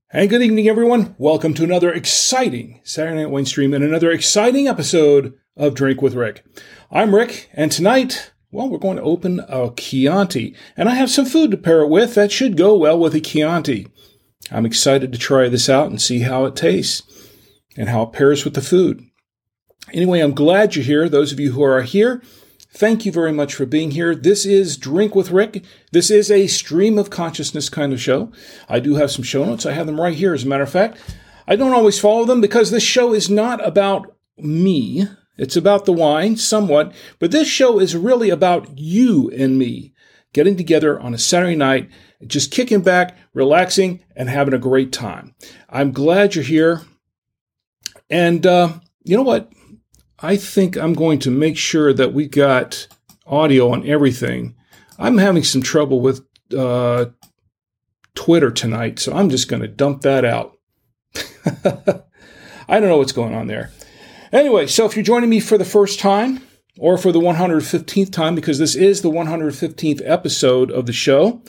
And good evening, everyone. Welcome to another exciting Saturday Night Wine stream and another exciting episode of Drink with Rick. I'm Rick, and tonight, we're going to open a Chianti, and I have some food to pair it with that should go well with a Chianti. I'm excited to try this out and see how it tastes and how it pairs with the food. Anyway, I'm glad you're here. Those of you who are here, thank you very much for being here. This is Drink with Rick. This is a stream of consciousness kind of show. I do have some show notes. I have them right here, as a matter of fact. I don't always follow them because this show is not about me. It's about the wine, somewhat. But this show is really about you and me getting together on a Saturday night, just kicking back, relaxing, and having a great time. I'm glad you're here. And you know what? I think I'm going to make sure that we got audio on everything. I'm having some trouble with Twitter tonight, so I'm just going to dump that out. I don't know what's going on there. Anyway, so if you're joining me for the first time, or for the 115th time, because this is the 115th episode of the show,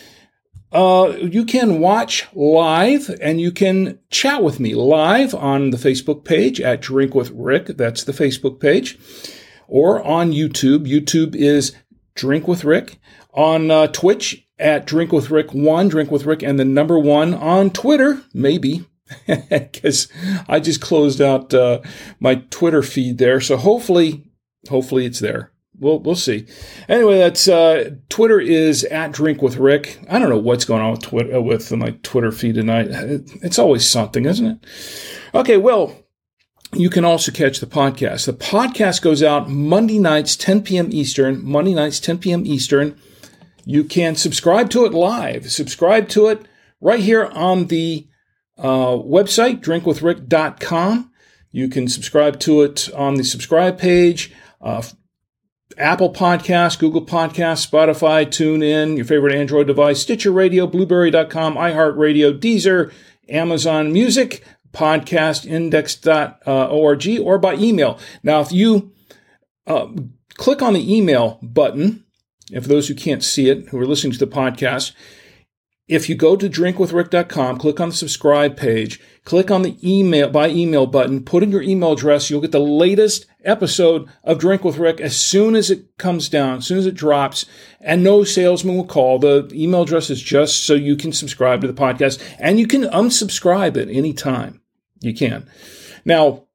you can watch live and you can chat with me live on the Facebook page at Drink with Rick. That's the Facebook page. Or on YouTube. YouTube is Drink with Rick. On Twitch at Drink with Rick 1, Drink with Rick and the number 1. On Twitter, maybe, because I just closed out my Twitter feed there. So hopefully it's there. We'll see. Anyway, that's Twitter is at Drink with Rick. I don't know what's going on with Twitter with my Twitter feed tonight. It's always something, isn't it? Okay, well, you can also catch the podcast. The podcast goes out Monday nights, 10 p.m. Eastern. Monday nights, 10 p.m. Eastern. You can subscribe to it live. Subscribe to it right here on the website, drinkwithrick.com. You can subscribe to it on the subscribe page. Apple Podcasts, Google Podcasts, Spotify, TuneIn, your favorite Android device, Stitcher Radio, Blueberry.com, iHeartRadio, Deezer, Amazon Music, podcastindex.org, or by email. Now, if you click on the email button, and for those who can't see it, who are listening to the podcast, if you go to drinkwithrick.com, click on the subscribe page, click on the email by email button, put in your email address, you'll get the latest episode of Drink with Rick as soon as it comes down, as soon as it drops, and no salesman will call. The email address is just so you can subscribe to the podcast, and you can unsubscribe at any time. You can. Now,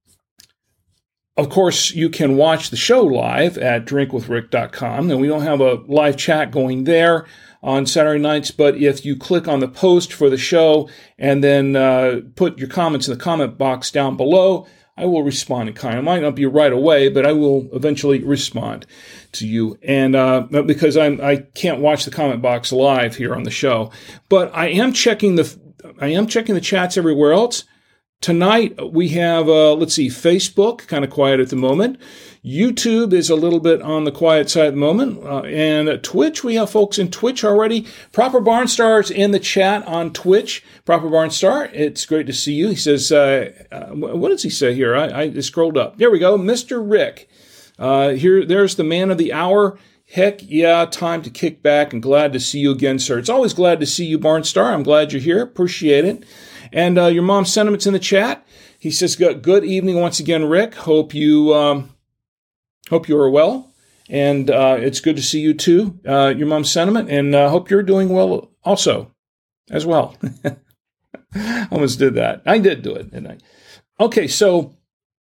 of course, you can watch the show live at drinkwithrick.com, and we don't have a live chat going there on Saturday nights, but if you click on the post for the show and then put your comments in the comment box down below, I will respond in kind. It might not be right away, but I will eventually respond to you. And because I can't watch the comment box live here on the show, but I am checking the chats everywhere else. Tonight we have Facebook, kind of quiet at the moment. YouTube is a little bit on the quiet side at the moment. And Twitch, we have folks in Twitch already. Proper Barnstar's in the chat on Twitch. Proper Barnstar, it's great to see you. He says, what does he say here? I scrolled up. There we go. Mr. Rick. There's the man of the hour. Heck yeah, time to kick back and glad to see you again, sir. It's always glad to see you, Barnstar. I'm glad you're here. Appreciate it. And your mom's sentiments in the chat. He says, good evening once again, Rick. Hope you are well. And it's good to see you too, your mom's sentiment. And hope you're doing well also, as well. Almost did that. I did do it, didn't I? Okay, so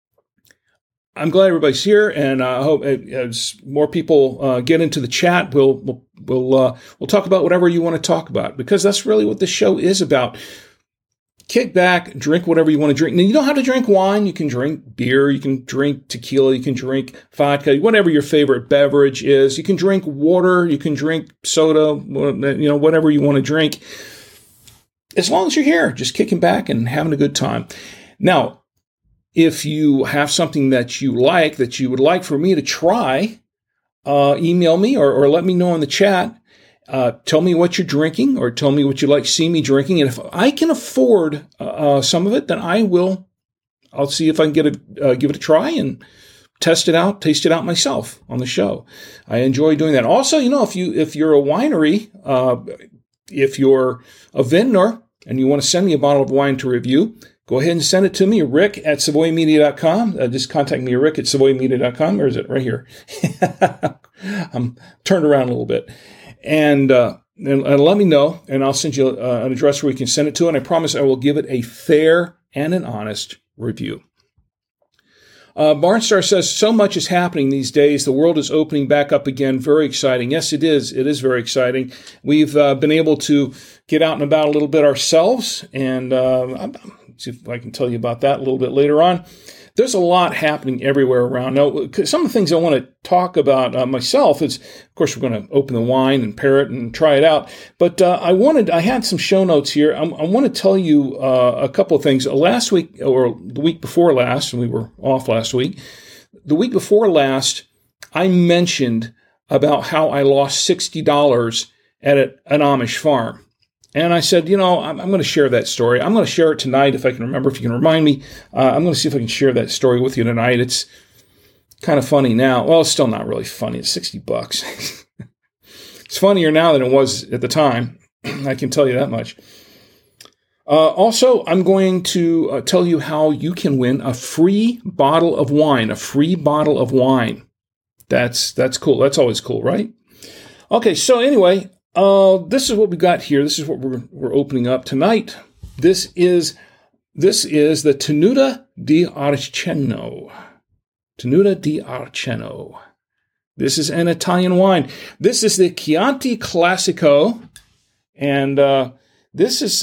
I'm glad everybody's here. And I hope as more people get into the chat, we'll talk about whatever you want to talk about. Because that's really what this show is about. Kick back, drink whatever you want to drink. Now, you don't have to drink wine. You can drink beer. You can drink tequila. You can drink vodka, whatever your favorite beverage is. You can drink water. You can drink soda, whatever you want to drink. As long as you're here, just kicking back and having a good time. Now, if you have something that you like, that you would like for me to try, email me or let me know in the chat. Tell me what you're drinking or tell me what you'd like to see me drinking. And if I can afford some of it, then I'll see if I can give it a try and taste it out myself on the show. I enjoy doing that. Also, if you're a winery, if you're a vintner, and you want to send me a bottle of wine to review, go ahead and send it to me, rick@savoymedia.com. Just contact me, rick@savoymedia.com, or is it right here? I'm turned around a little bit. And let me know, and I'll send you an address where you can send it to, and I promise I will give it a fair and an honest review. Barnstar says, so much is happening these days. The world is opening back up again. Very exciting. Yes, it is. It is very exciting. We've been able to get out and about a little bit ourselves, and I'll see if I can tell you about that a little bit later on. There's a lot happening everywhere around. Now, some of the things I want to talk about myself is, of course, we're going to open the wine and pair it and try it out. But I had some show notes here. I want to tell you a couple of things. Last week, or the week before last, and we were off last week, the week before last, I mentioned about how I lost $60 at an Amish farm. And I said, I'm going to share that story. I'm going to share it tonight if I can remember, if you can remind me. I'm going to see if I can share that story with you tonight. It's kind of funny now. Well, it's still not really funny. It's $60. It's funnier now than it was at the time. I can tell you that much. Also, I'm going to tell you how you can win a free bottle of wine. A free bottle of wine. That's cool. That's always cool, right? Okay, so anyway, this is what we got here. This is what we're opening up tonight. This is the Tenuta di Arceno. Tenuta di Arceno. This is an Italian wine. This is the Chianti Classico, and this is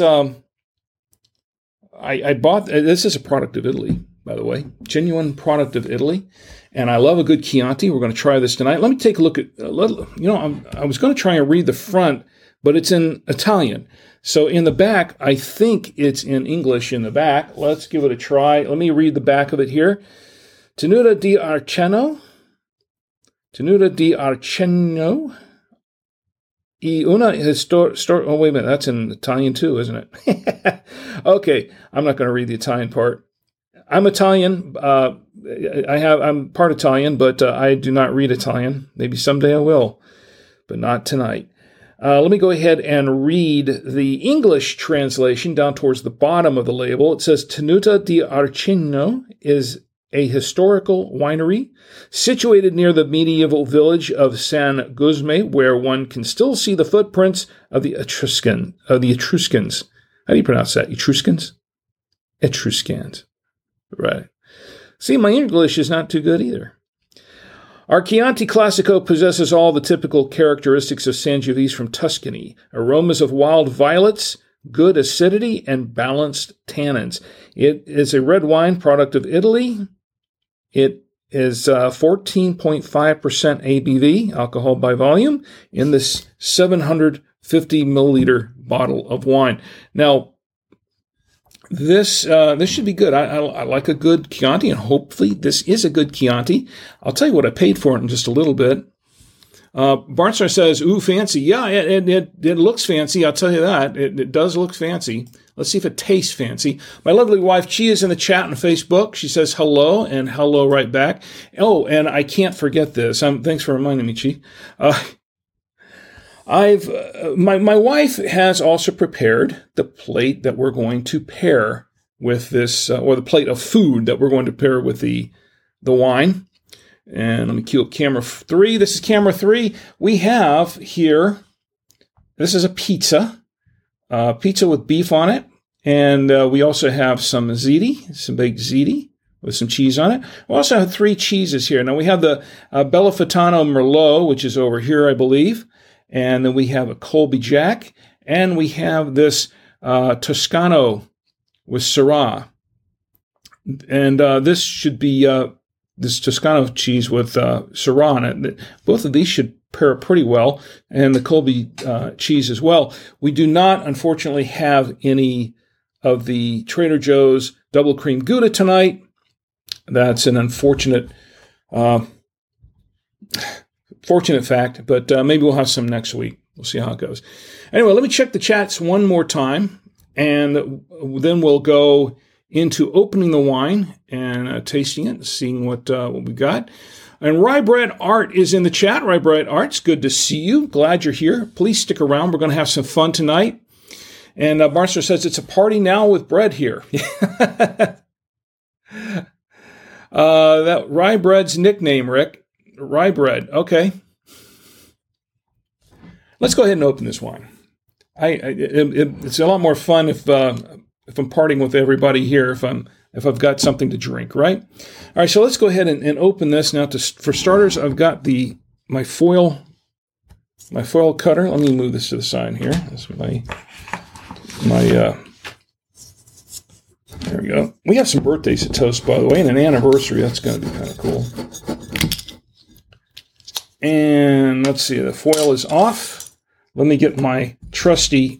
I bought. This is a product of Italy, by the way, genuine product of Italy. And I love a good Chianti. We're going to try this tonight. Let me take a look at, I was going to try and read the front, but it's in Italian. So in the back, I think it's in English in the back. Let's give it a try. Let me read the back of it here. Tenuta di Arceno. Tenuta di Arceno. E una oh, wait a minute. That's in Italian too, isn't it? Okay. I'm not going to read the Italian part. I'm Italian. I'm part Italian, but I do not read Italian. Maybe someday I will, but not tonight. Let me go ahead and read the English translation down towards the bottom of the label. It says, Tenuta di Arceno is a historical winery situated near the medieval village of San Gusme, where one can still see the footprints of the Etruscans. How do you pronounce that? Etruscans? Etruscans. Right. See, my English is not too good either. Our Chianti Classico possesses all the typical characteristics of Sangiovese from Tuscany. Aromas of wild violets, good acidity, and balanced tannins. It is a red wine product of Italy. It is 14.5% ABV, alcohol by volume, in this 750 milliliter bottle of wine. Now, this should be good. I like a good Chianti, and hopefully this is a good Chianti. I'll tell you what I paid for it in just a little bit. Barnstar says, ooh, fancy. Yeah, it looks fancy. I'll tell you that. It does look fancy. Let's see if it tastes fancy. My lovely wife, Chi, is in the chat on Facebook. She says hello, and hello right back. Oh, and I can't forget this. Thanks for reminding me, Chi. My wife has also prepared the plate that we're going to pair with this, or the plate of food that we're going to pair with the wine. And let me cue up camera 3. This is camera 3. We have here, this is a pizza with beef on it. And we also have some ziti, some baked ziti with some cheese on it. We also have 3 cheeses here. Now we have the Bellafitano Merlot, which is over here, I believe. And then we have a Colby Jack, and we have this Toscano with Syrah. And this should be this Toscano cheese with Syrah on it. Both of these should pair pretty well, and the Colby cheese as well. We do not, unfortunately, have any of the Trader Joe's double cream Gouda tonight. That's an unfortunate fortunate fact, but maybe we'll have some next week. We'll see how it goes. Anyway, let me check the chats one more time, and then we'll go into opening the wine and tasting it, seeing what we got. And Rye Bread Art is in the chat. Rye Bread Art, it's good to see you. Glad you're here. Please stick around. We're going to have some fun tonight. And Barnster says, it's a party now with bread here. That rye bread's nickname, Rick. Rye bread. Okay. Let's go ahead and open this wine. It's a lot more fun if I'm partying with everybody here, if I've got something to drink, right? All right, so let's go ahead and open this. Now, for starters, I've got my foil cutter. Let me move this to the side here. That's there we go. We have some birthdays to toast, by the way, and an anniversary. That's going to be kind of cool. And let's see, the foil is off. Let me get my trusty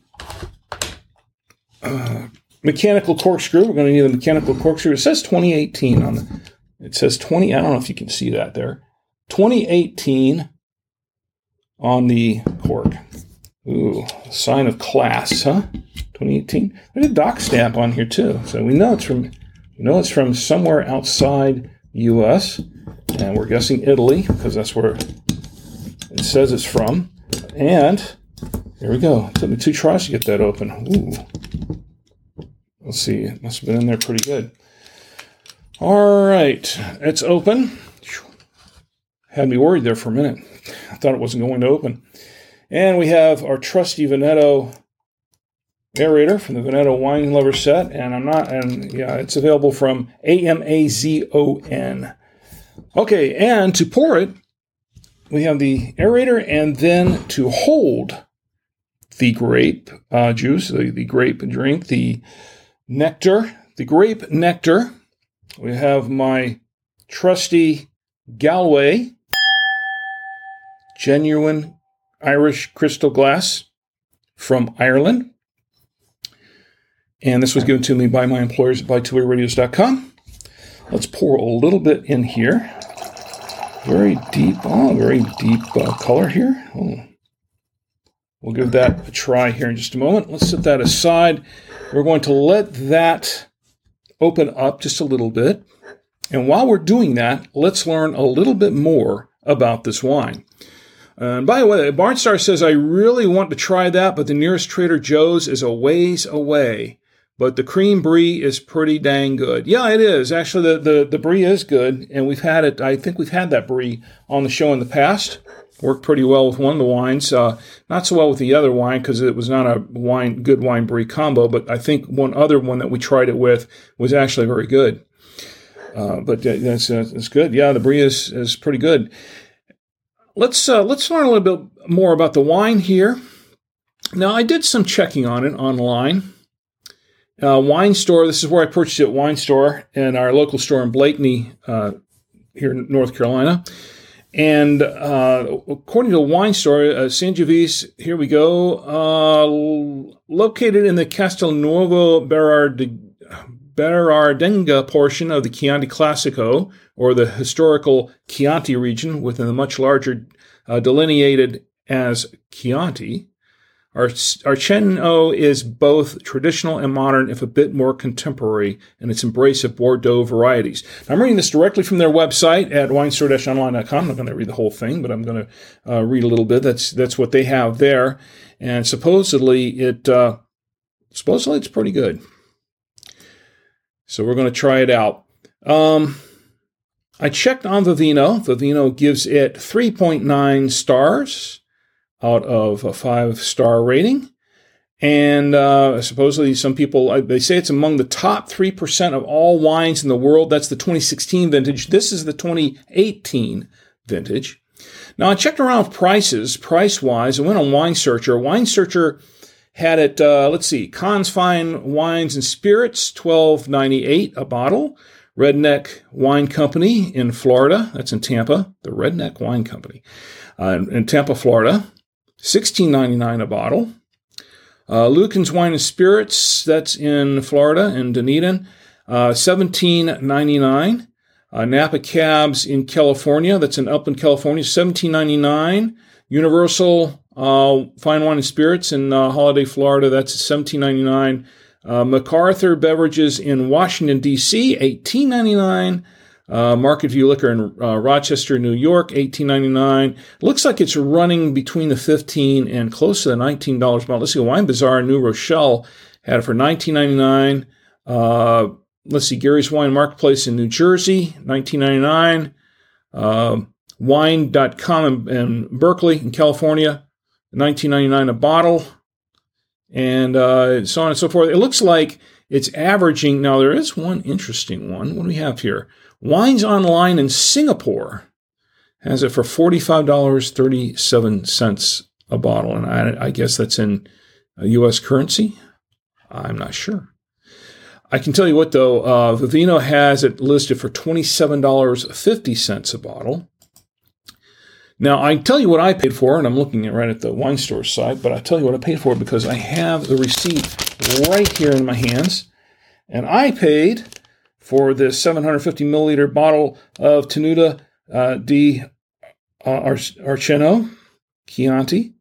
mechanical corkscrew. We're going to need a mechanical corkscrew. It says 2018 on the. It says 20. I don't know if you can see that there. 2018 on the cork. Ooh, sign of class, huh? 2018. There's a dock stamp on here too, so we know it's from somewhere outside the U.S. and we're guessing Italy because that's where it says it's from. And here we go. It took me 2 tries to get that open. Ooh. Let's see. It must have been in there pretty good. All right. It's open. Had me worried there for a minute. I thought it wasn't going to open. And we have our trusty Veneto aerator from the Veneto Wine Lover set. It's available from Amazon. Okay. And to pour it, we have the aerator, and then to hold the grape juice, the grape drink, the nectar, the grape nectar. We have my trusty Galway genuine Irish crystal glass from Ireland. And this was given to me by my employers at BuyTwoWayRadios.com. Let's pour a little bit in here. Very deep color here. Oh. We'll give that a try here in just a moment. Let's set that aside. We're going to let that open up just a little bit. And while we're doing that, let's learn a little bit more about this wine. And by the way, Barnstar says, I really want to try that, but the nearest Trader Joe's is a ways away. But the cream brie is pretty dang good. Yeah, it is. Actually, the brie is good, and we've had it. I think we've had that brie on the show in the past. Worked pretty well with one of the wines. Not so well with the other wine because it was not a good wine brie combo. But I think one other one that we tried it with was actually very good. But that's good. Yeah, the brie is pretty good. Let's learn a little bit more about the wine here. Now, I did some checking on it online. Wine Store, this is where I purchased it, Wine Store, in our local store in Blakeney, here in North Carolina. And according to Wine Store, Sangiovese, here we go, located in the Castelnuovo Berardenga portion of the Chianti Classico, or the historical Chianti region, within the much larger delineated as Chianti. Our Cinzano is both traditional and modern, if a bit more contemporary, in its embrace of Bordeaux varieties. Now, I'm reading this directly from their website at winestore-online.com. I'm not going to read the whole thing, but I'm going to read a little bit. That's what they have there, and supposedly it's pretty good. So we're going to try it out. I checked on Vivino. Vivino gives it 3.9 stars. Out of a 5-star rating. And supposedly some people, they say it's among the top 3% of all wines in the world. That's the 2016 vintage. This is the 2018 vintage. Now, I checked around with prices, price-wise. I went on Wine Searcher. Wine Searcher had it, Conn's Fine Wines and Spirits, $12.98 a bottle. Redneck Wine Company in Florida. That's in Tampa. The Redneck Wine Company in Tampa, Florida. $16.99 a bottle. Lucan's Wine and Spirits, that's in Florida, in Dunedin, $17.99. Napa Cabs in California, that's in Upland, California, $17.99. Universal Fine Wine and Spirits in Holiday, Florida, that's $17.99. MacArthur Beverages in Washington, D.C., $18.99. Market View Liquor in Rochester, New York, $18.99. Looks like it's running between the $15 and close to the $19 bottle. Let's see, Wine Bazaar in New Rochelle had it for $19.99. Let's see, Gary's Wine Marketplace in New Jersey, $19.99. Wine.com in Berkeley, in California, $19.99 a bottle. And so on and so forth. It looks like it's averaging. Now, there is one interesting one. What do we have here? Wines Online in Singapore has it for $45.37 a bottle. And I guess that's in U.S. currency. I'm not sure. I can tell you what, though. Vivino has it listed for $27.50 a bottle. Now, I tell you what I paid for, and I'm looking right at the wine store site, but I tell you what I paid for because I have the receipt right here in my hands. And I paid for this 750 milliliter bottle of Tenuta di Arceno Chianti,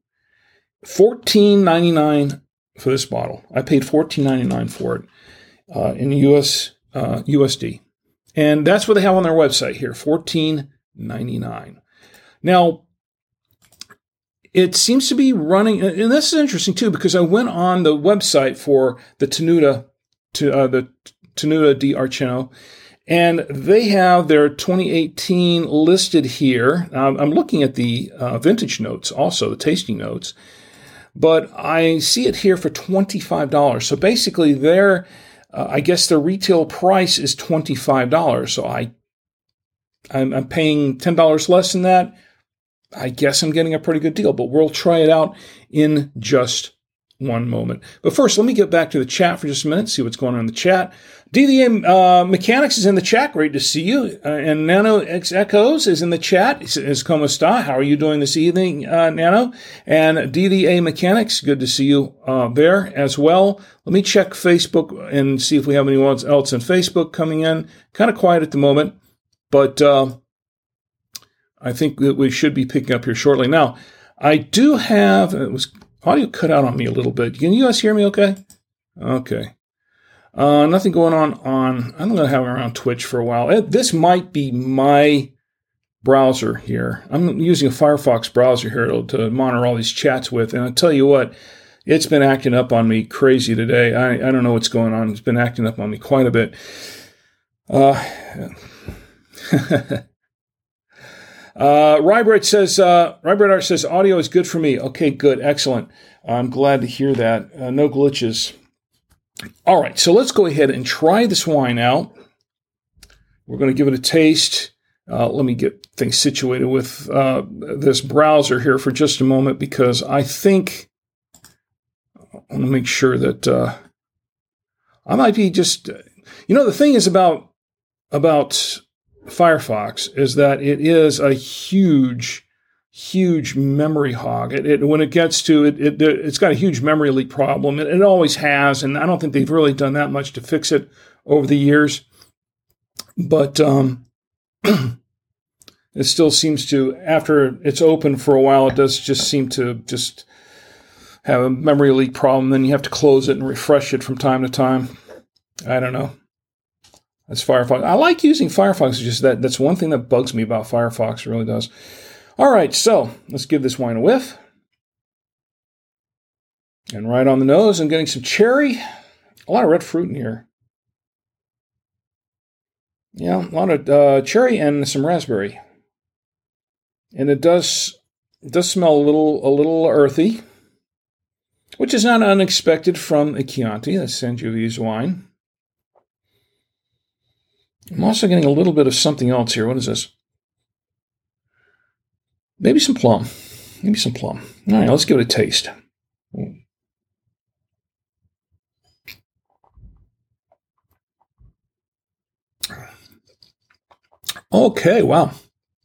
$14.99 for this bottle. I paid $14.99 for it in USD. And that's what they have on their website here, $14.99. Now, it seems to be running, and this is interesting too, because I went on the website for the Tenuta di Arceno, and they have their 2018 listed here. I'm looking at the vintage notes, also the tasting notes, but I see it here for $25. So basically, I guess their retail price is $25. So I'm paying $10 less than that. I guess I'm getting a pretty good deal, but we'll try it out in just one moment. But first, let me get back to the chat for just a minute, see what's going on in the chat. DVA Mechanics is in the chat. Great to see you. And Nano X Echoes is in the chat. Is como esta? How are you doing this evening, Nano? And DVA Mechanics, good to see you there as well. Let me check Facebook and see if we have anyone else on Facebook coming in. Kind of quiet at the moment, but I think that we should be picking up here shortly. Now, I do have, audio cut out on me a little bit. Can you guys hear me okay? Okay. Nothing going on I'm going to have it around Twitch for a while. This might be my browser here. I'm using a Firefox browser here to monitor all these chats with. And I'll tell you what, it's been acting up on me crazy today. I don't know what's going on. It's been acting up on me quite a bit. Rybread Art says, audio is good for me. Okay, good. Excellent. I'm glad to hear that. No glitches. All right, so let's go ahead and try this wine out. We're going to give it a taste. Let me get things situated with this browser here for just a moment because I think I want to make sure that I might be just, the thing is about Firefox is that it is a huge memory hog. When it gets to it, it's got a huge memory leak problem. It always has, and I don't think they've really done that much to fix it over the years. But it still seems to, after it's open for a while, it does just seem to just have a memory leak problem. Then you have to close it and refresh it from time to time. I don't know. That's Firefox. I like using Firefox. It's just that's one thing that bugs me about Firefox. It really does. All right, so let's give this wine a whiff. And right on the nose, I'm getting some cherry. A lot of red fruit in here. Yeah, a lot of cherry and some raspberry. And it does smell a little earthy, which is not unexpected from a Chianti, a Sangiovese wine. I'm also getting a little bit of something else here. What is this? Maybe some plum. All right, let's give it a taste. Okay, wow.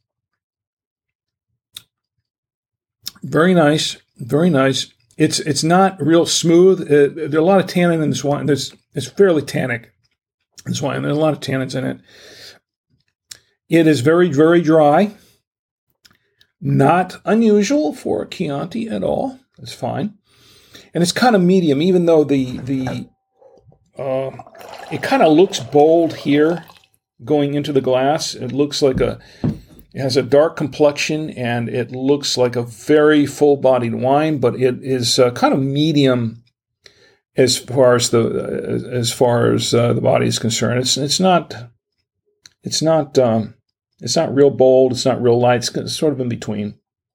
Very nice. It's not real smooth. There's a lot of tannin in this wine. It's fairly tannic. This wine, there's a lot of tannins in it. It is very, very dry. Not unusual for a Chianti at all. It's fine. And it's kind of medium, even though it kind of looks bold here going into the glass. It looks like it has a dark complexion, and it looks like a very full-bodied wine, but it is kind of medium as far as the body is concerned. It's not real bold. It's not real light. It's sort of in between.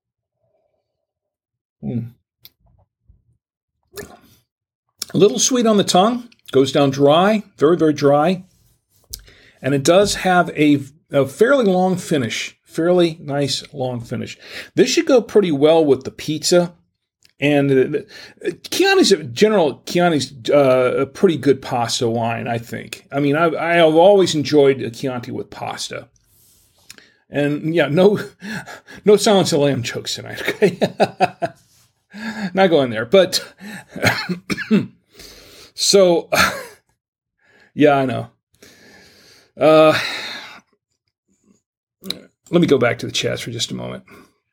A little sweet on the tongue. Goes down dry, very, very dry. And it does have a fairly long finish, fairly nice long finish. This should go pretty well with the pizza. And Chianti's a pretty good pasta wine, I think. I mean, I've always enjoyed a Chianti with pasta. And yeah, no Silence of the Lamb jokes tonight, okay? Not going there, but so yeah, I know. Let me go back to the chats for just a moment.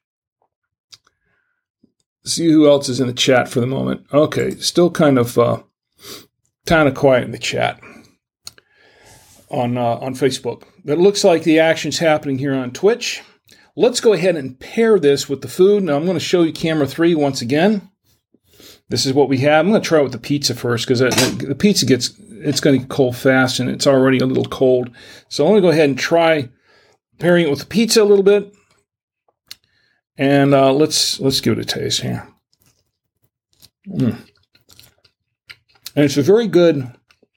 See who else is in the chat for the moment. Okay, still kind of quiet in the chat on Facebook. It looks like the action's happening here on Twitch. Let's go ahead and pair this with the food. Now I'm going to show you camera 3 once again. This is what we have. I'm going to try it with the pizza first because the pizza it's going to get cold fast, and it's already a little cold. So I'm going to go ahead and try pairing it with the pizza a little bit. And let's give it a taste here. And it's a very good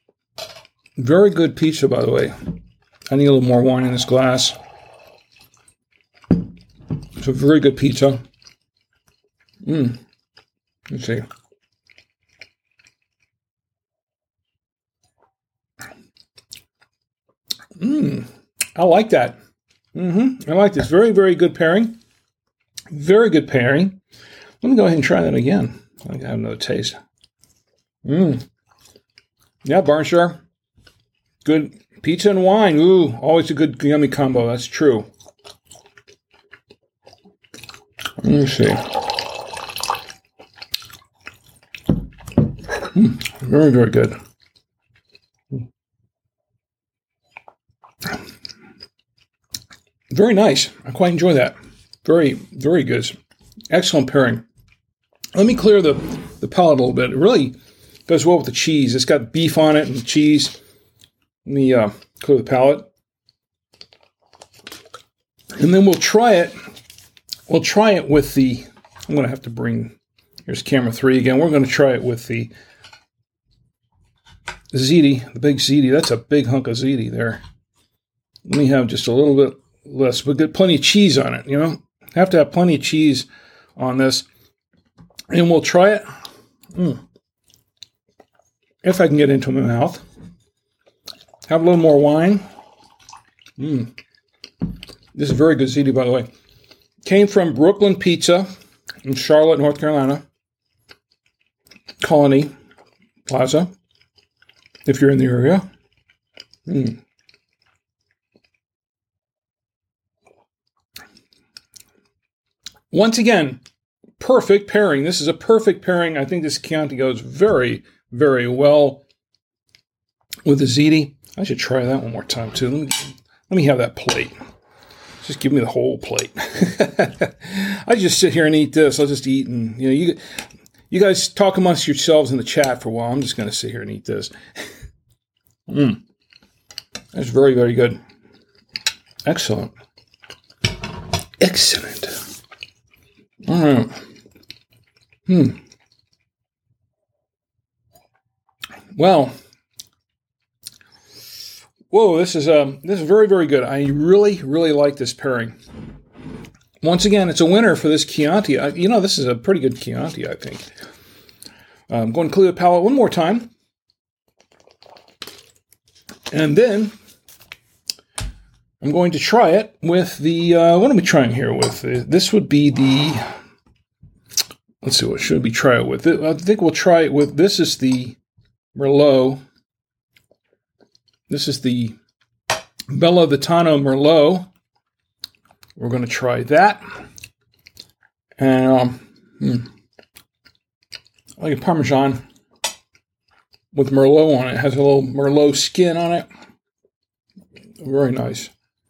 pizza, by the way. I need a little more wine in this glass. It's a very good pizza. Let's see. I like that. I like this. Very, very good pairing. Very good pairing. Let me go ahead and try that again. I have another taste. Yeah, Barnstar. Good pizza and wine. Ooh, always a good yummy combo. That's true. Let me see. Very, very good. Very nice. I quite enjoy that. Very, very good. Excellent pairing. Let me clear the palate a little bit. It really goes well with the cheese. It's got beef on it and cheese. Let me clear the palate. And then we'll try it. We'll try it with the... I'm going to have to bring... Here's camera 3 again. We're going to try it with the ziti, the big ziti. That's a big hunk of ziti there. Let me have just a little bit less, but get plenty of cheese on it, you know? Have to have plenty of cheese on this. And we'll try it. If I can get into my mouth. Have a little more wine. This is very good ziti, by the way. Came from Brooklyn Pizza in Charlotte, North Carolina. Colony Plaza, if you're in the area. Once again, perfect pairing. This is a perfect pairing. I think this Chianti goes very, very well with the ziti. I should try that one more time, too. Let me have that plate. Just give me the whole plate. I just sit here and eat this. I'll just eat, and you guys talk amongst yourselves in the chat for a while. I'm just going to sit here and eat this. That's very, very good. Excellent. Excellent. All right. Well. Whoa, this is very, very good. I really, really like this pairing. Once again, it's a winner for this Chianti. This is a pretty good Chianti, I think. I'm going to clear the palate one more time. And then I'm going to try it with the, what am I trying here with? This would be the, let's see, what should we try it with? I think we'll try it with, this is the Merlot. This is the Bella Vitano Merlot. We're going to try that. And like a Parmesan with Merlot on it. It has a little Merlot skin on it. Very nice.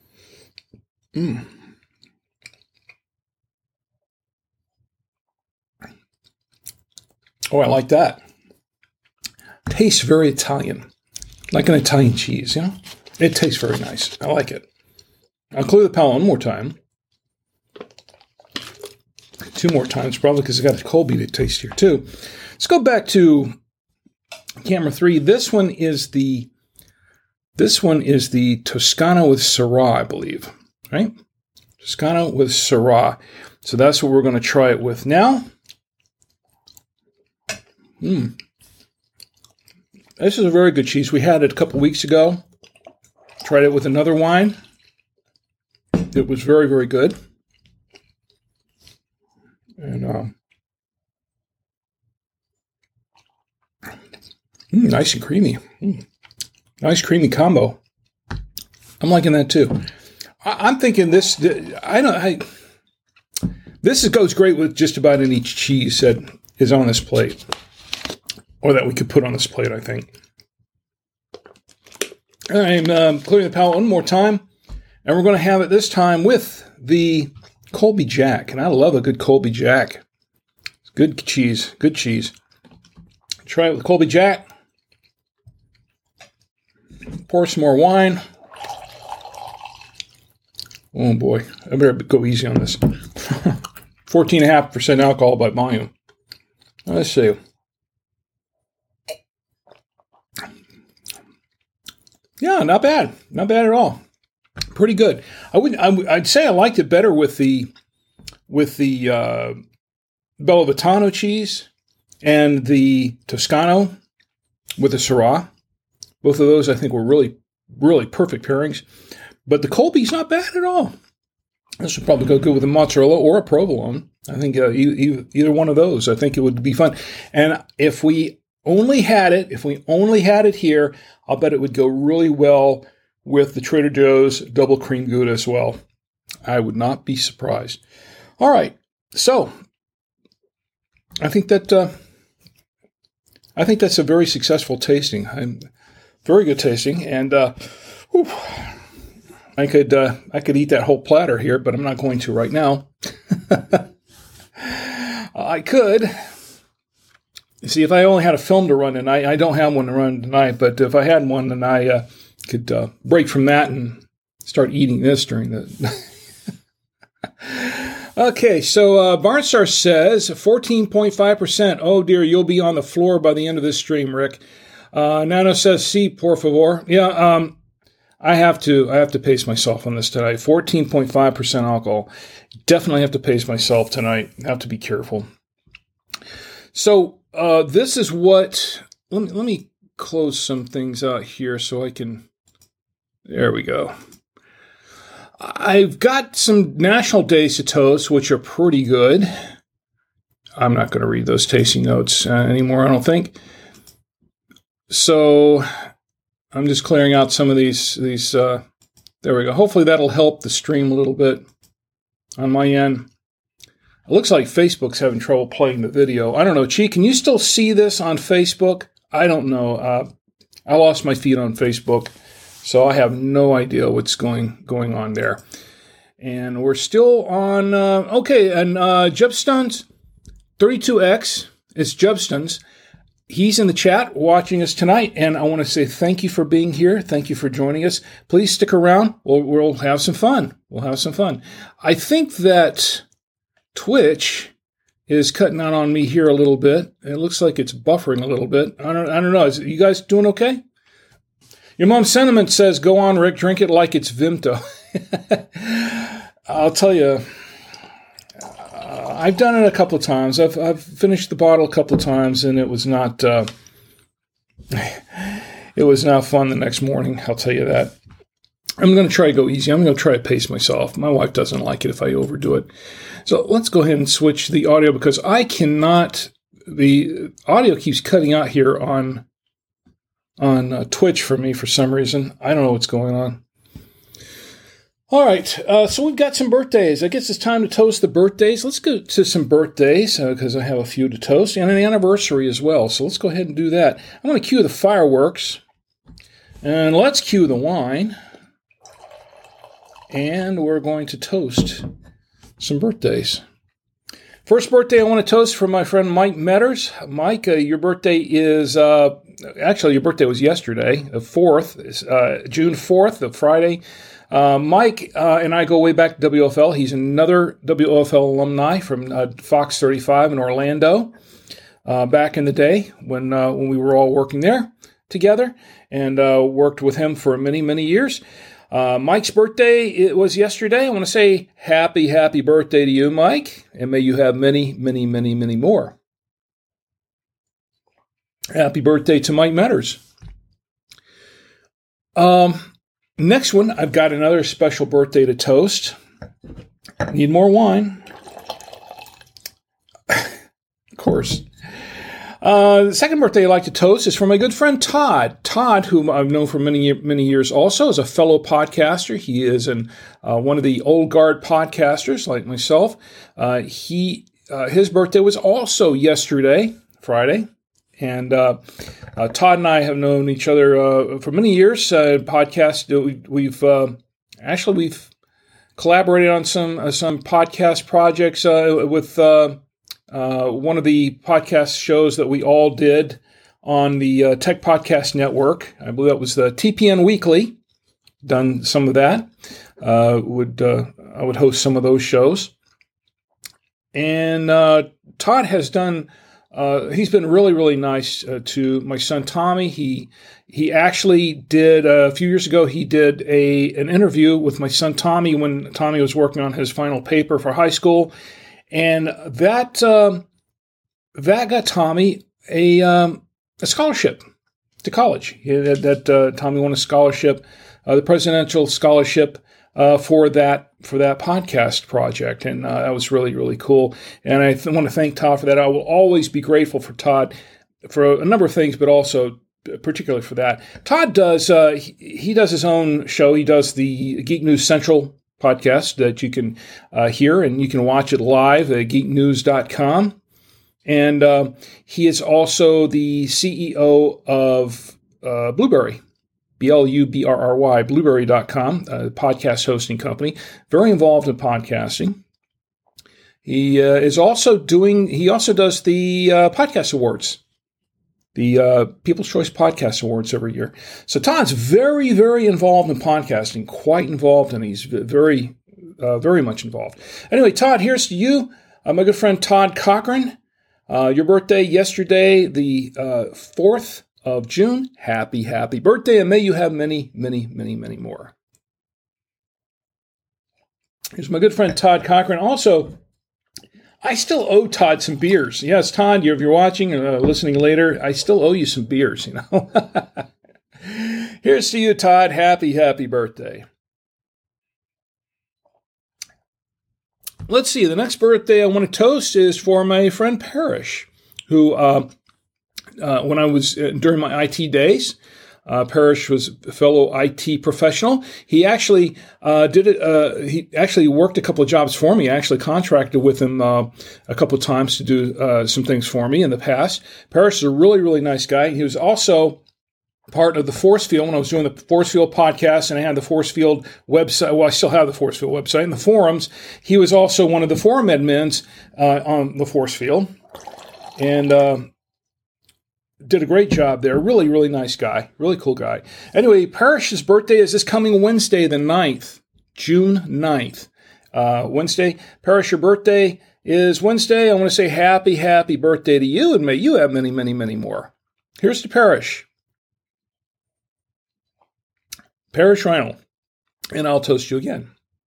Oh, I like that. Tastes very Italian, like an Italian cheese, you know? It tastes very nice. I like it. I'll clear the palate one more time. 2 more times, probably because I got a Colby to taste here too. Let's go back to camera 3. This one is the Toscano with Syrah, I believe. Right? Toscano with Syrah. So that's what we're going to try it with now. This is a very good cheese. We had it a couple weeks ago. Tried it with another wine. It was very, very good. And nice and creamy. Nice creamy combo. I'm liking that too. I'm thinking this. This goes great with just about any cheese that is on this plate, or that we could put on this plate, I think. I'm clearing the palate one more time, and we're going to have it this time with the Colby Jack, and I love a good Colby Jack. Good cheese, good cheese. Try it with Colby Jack. Pour some more wine. Oh boy, I better go easy on this. 14.5% alcohol by volume. Let's see. Yeah, not bad. Not bad at all. Pretty good. I'd say I liked it better with the Bellavitano cheese and the Toscano with the Syrah. Both of those I think were really, really perfect pairings. But the Colby's not bad at all. This would probably go good with a mozzarella or a provolone. I think either one of those, I think it would be fun. And if we only had it here, I'll bet it would go really well with the Trader Joe's double cream Gouda as well. I would not be surprised. All right, so I think that's a very successful tasting. Very good tasting, and I could eat that whole platter here, but I'm not going to right now. I could. See, if I only had a film to run tonight, I don't have one to run tonight, but if I had one, then I could break from that and start eating this during the... Okay, so Barnstar says 14.5%. Oh dear, you'll be on the floor by the end of this stream, Rick. Nano says, "Sí, por favor." Yeah, I have to pace myself on this tonight. 14.5% alcohol. Definitely have to pace myself tonight. Have to be careful. So this is what. Let me close some things out here so I can. There we go. I've got some national days to toast, which are pretty good. I'm not going to read those tasting notes anymore, I don't think. So I'm just clearing out some of these. There we go. Hopefully that'll help the stream a little bit on my end. It looks like Facebook's having trouble playing the video. I don't know. Chi, can you still see this on Facebook? I don't know. I lost my feed on Facebook, so I have no idea what's going on there. And we're still on. Okay, and Jubstun's 32X is Jubstun's. He's in the chat watching us tonight, and I want to say thank you for being here. Thank you for joining us. Please stick around. We'll have some fun. I think that Twitch is cutting out on me here a little bit. It looks like it's buffering a little bit. I don't know. You guys doing okay? Your mom's sentiment says, "Go on, Rick. Drink it like it's Vimto." I'll tell you. I've done it a couple of times. I've finished the bottle a couple of times, and it was not. It was not fun the next morning. I'll tell you that. I'm going to try to go easy. I'm going to try to pace myself. My wife doesn't like it if I overdo it. So let's go ahead and switch the audio because I cannot. The audio keeps cutting out here on Twitch for me for some reason. I don't know what's going on. All right, so we've got some birthdays. I guess it's time to toast the birthdays. Let's go to some birthdays because I have a few to toast and an anniversary as well. So let's go ahead and do that. I'm going to cue the fireworks and let's cue the wine. and we're going to toast some birthdays. First birthday I want to toast for my friend Mike Metters. Mike, your birthday is, actually your birthday was yesterday, the 4th, June 4th, the Friday. Mike and I go way back to WFL. He's another WFL alumni from Fox 35 in Orlando back in the day when we were all working there together, and worked with him for many, many years. Mike's birthday, it was yesterday. I want to say happy birthday to you, Mike, and may you have many, many, many, many more. Happy birthday to Mike Metters. Next one, I've got another special birthday to toast. Need more wine. Of course. The second birthday I'd like to toast is for my good friend Todd. Todd, whom I've known for many years also, is a fellow podcaster. He is one of the old guard podcasters like myself. His birthday was also yesterday, Friday. And Todd and I have known each other for many years. Podcast. We've collaborated on some podcast projects with one of the podcast shows that we all did on the Tech Podcast Network. I believe that was the TPN Weekly. Done some of that. I would host some of those shows. And Todd has done. He's been really, really nice to my son Tommy. He actually did a few years ago. He did an interview with my son Tommy when Tommy was working on his final paper for high school, and that got Tommy a scholarship to college. Tommy won a scholarship, the presidential scholarship for that podcast project, and that was really, really cool. And I want to thank Todd for that. I will always be grateful for Todd for a number of things, but also particularly for that. Todd does he does his own show. He does the Geek News Central podcast that you can hear, and you can watch it live at geeknews.com. And he is also the CEO of Blubrry. Blubrry, Blubrry.com, a podcast hosting company, very involved in podcasting. He also does the podcast awards, the People's Choice Podcast Awards every year. So Todd's very, very involved in podcasting, quite involved, and he's very, very much involved. Anyway, Todd, here's to you, my good friend Todd Cochran. Your birthday yesterday, the 4th of June. Happy birthday, and may you have many, many, many, many more. Here's my good friend Todd Cochran. Also, I still owe Todd some beers. Yes, Todd, if you're watching or listening later, I still owe you some beers, you know. Here's to you, Todd. Happy birthday. Let's see. The next birthday I want to toast is for my friend Parrish, who when I was during my IT days, Parrish was a fellow IT professional. He actually he actually worked a couple of jobs for me. I actually contracted with him a couple of times to do some things for me in the past. Parrish is a really, really nice guy. He was also part of the Force Field when I was doing the Force Field podcast, and I had the Force Field website. Well, I still have the Force Field website and the forums. He was also one of the forum admins on the Force Field, and did a great job there. Really, really nice guy. Really cool guy. Anyway, Parrish's birthday is this coming Wednesday, the 9th, June 9th. Wednesday. Parrish, your birthday is Wednesday. I want to say happy birthday to you, and may you have many, many, many more. Here's to Parrish. Parrish Reinl, and I'll toast you again.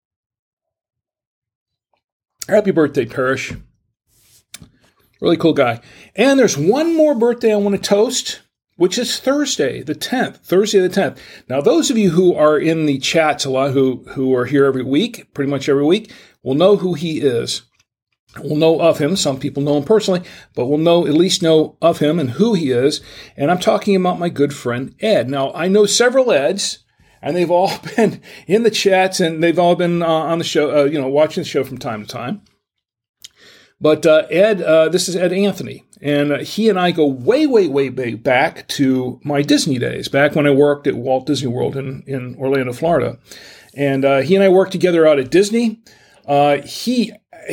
Happy birthday, Parrish. Really cool guy. And there's one more birthday I want to toast, which is Thursday the 10th. Now, those of you who are in the chats a lot, who are here every week, pretty much every week, will know who he is. We'll know of him. Some people know him personally, but we'll at least know of him and who he is. And I'm talking about my good friend Ed. Now, I know several Eds, and they've all been in the chats, and they've all been on the show, watching the show from time to time. But Ed, this is Ed Anthony. And he and I go way, way, way, way back to my Disney days, back when I worked at Walt Disney World in Orlando, Florida. And he and I worked together out at Disney. He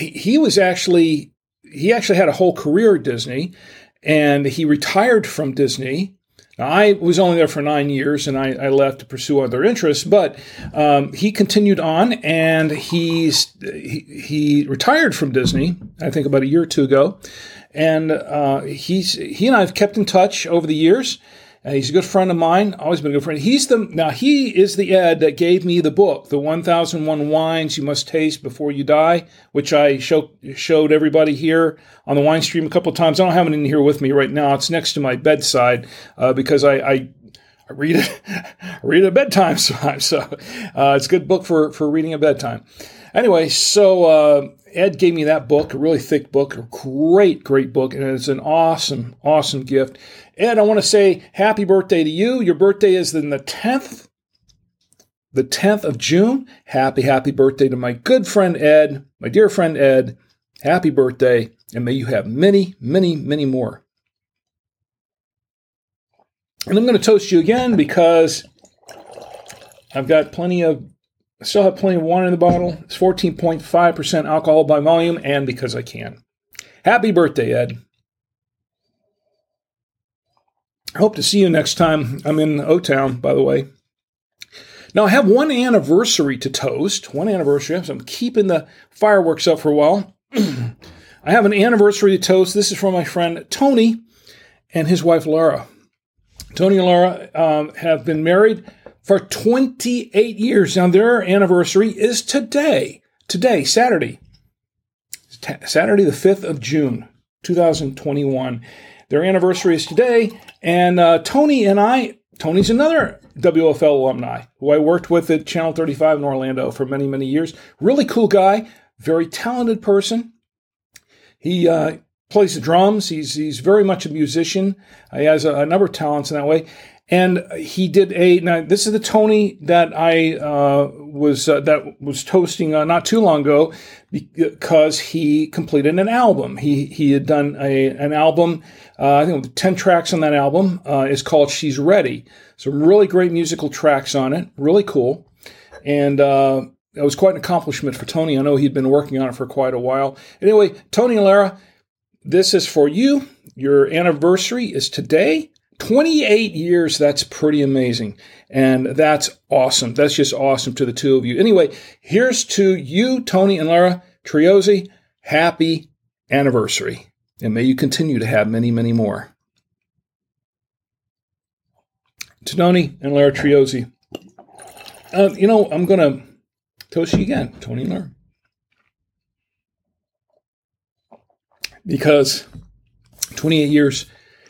actually had a whole career at Disney, and he retired from Disney. I was only there for 9 years, and I left to pursue other interests. But he continued on, and he retired from Disney, I think about a year or two ago. And he and I have kept in touch over the years. He's a good friend of mine, always been a good friend. He is the Ed that gave me the book, The 1001 Wines You Must Taste Before You Die, which I showed everybody here on the Wine Stream a couple of times. I don't have it in here with me right now. It's next to my bedside because I read it at bedtime sometimes. So it's a good book for reading at bedtime. Anyway, so Ed gave me that book, a really thick book, a great, great book, and it's an awesome, awesome gift. Ed, I want to say happy birthday to you. Your birthday is then the 10th of June. Happy birthday to my good friend Ed, my dear friend Ed. Happy birthday, and may you have many, many, many more. And I'm going to toast you again because I still have plenty of wine in the bottle. It's 14.5% alcohol by volume, and because I can. Happy birthday, Ed. I hope to see you next time I'm in O-Town, by the way. Now, I have one anniversary to toast. So I'm keeping the fireworks up for a while. I have an anniversary to toast. This is from my friend Tony and his wife, Laura. Tony and Laura have been married for 28 years. Now, their anniversary is today, Saturday the 5th of June, 2021. Their anniversary is today, and Tony's another WFL alumni who I worked with at Channel 35 in Orlando for many, many years. Really cool guy, very talented person. He plays the drums. He's very much a musician. He has a number of talents in that way. And he did now this is the Tony that I was toasting not too long ago because he completed an album. He had done an album, I think with 10 tracks on that album. It's called She's Ready. Some really great musical tracks on it, really cool. And it was quite an accomplishment for Tony. I know he'd been working on it for quite a while. Anyway, Tony and Lara, this is for you. Your anniversary is today. 28 years, that's pretty amazing. And that's awesome. That's just awesome to the two of you. Anyway, here's to you, Tony and Lara Triozzi. Happy anniversary. And may you continue to have many, many more. To Tony and Lara Triozzi. I'm going to toast you again, Tony and Lara. Because 28 years,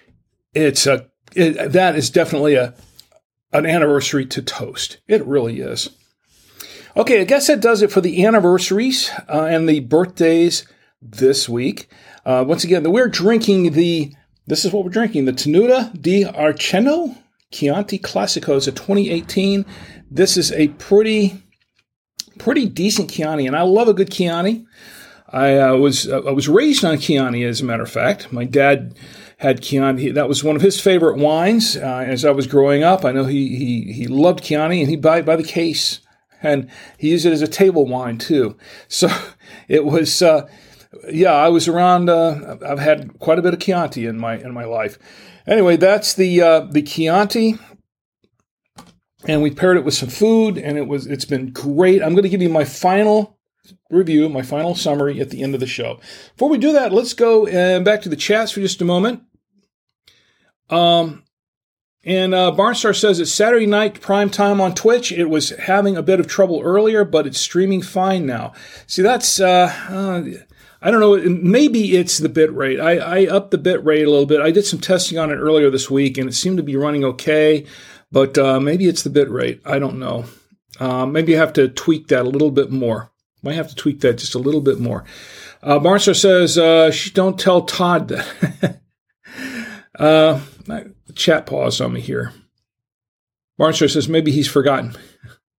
that is definitely an anniversary to toast. It really is. Okay, I guess that does it for the anniversaries and the birthdays this week. Once again, we're drinking this is what we're drinking, the Tenuta di Arceno Chianti Classico. It's a 2018. This is a pretty decent Chianti, and I love a good Chianti. I was raised on Chianti, as a matter of fact. My dad had Chianti. That was one of his favorite wines as I was growing up. I know he loved Chianti, and he'd buy it by the case, and he used it as a table wine too. So it was, I was around. I've had quite a bit of Chianti in my life. Anyway, that's the Chianti, and we paired it with some food, and it's been great. I'm going to give you my final review, my final summary at the end of the show. Before we do that, let's go back to the chats for just a moment. Barnstar says it's Saturday night prime time on Twitch. It was having a bit of trouble earlier, but it's streaming fine now. See, that's, I don't know, maybe it's the bit rate. I upped the bit rate a little bit. I did some testing on it earlier this week, and it seemed to be running okay, but maybe it's the bit rate. I don't know. Maybe I have to tweak that a little bit more. Might have to tweak that just a little bit more. Barnstar says, don't tell Todd that. Chat pause on me here. Barnstar says, maybe he's forgotten.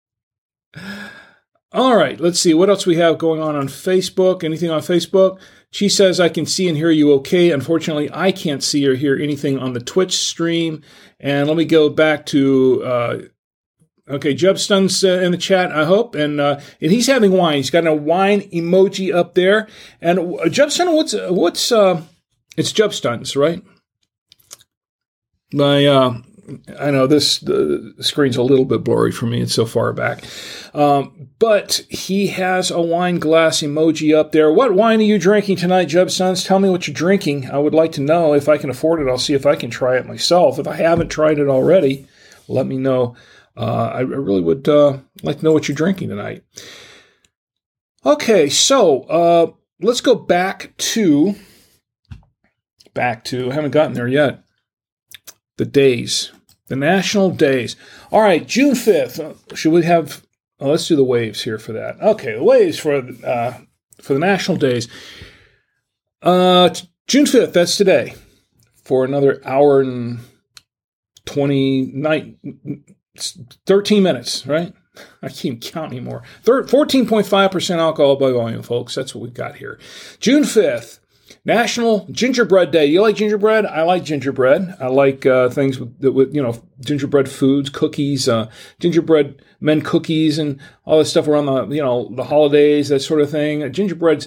All right, let's see. What else we have going on Facebook? Anything on Facebook? She says, I can see and hear you okay. Unfortunately, I can't see or hear anything on the Twitch stream. And let me go back to, okay, Jubstun's in the chat, I hope. And he's having wine. He's got a wine emoji up there. And Jubstun, it's Jubstun's, right? I know the screen's a little bit blurry for me. It's so far back. But he has a wine glass emoji up there. What wine are you drinking tonight, Jubsons? Tell me what you're drinking. I would like to know. If I can afford it, I'll see if I can try it myself. If I haven't tried it already, let me know. I really would like to know what you're drinking tonight. Okay, so let's go back to, I haven't gotten there yet. The days, the national days. All right, June 5th. Should we have, let's do the waves here for that. Okay, the waves for the national days. June 5th, that's today, for another hour and 13 minutes, right? I can't count anymore. 14.5% alcohol by volume, folks. That's what we've got here. June 5th. National Gingerbread Day. You like gingerbread? I like gingerbread. I like things with gingerbread foods, cookies, gingerbread men cookies, and all this stuff around the holidays, that sort of thing. Gingerbread.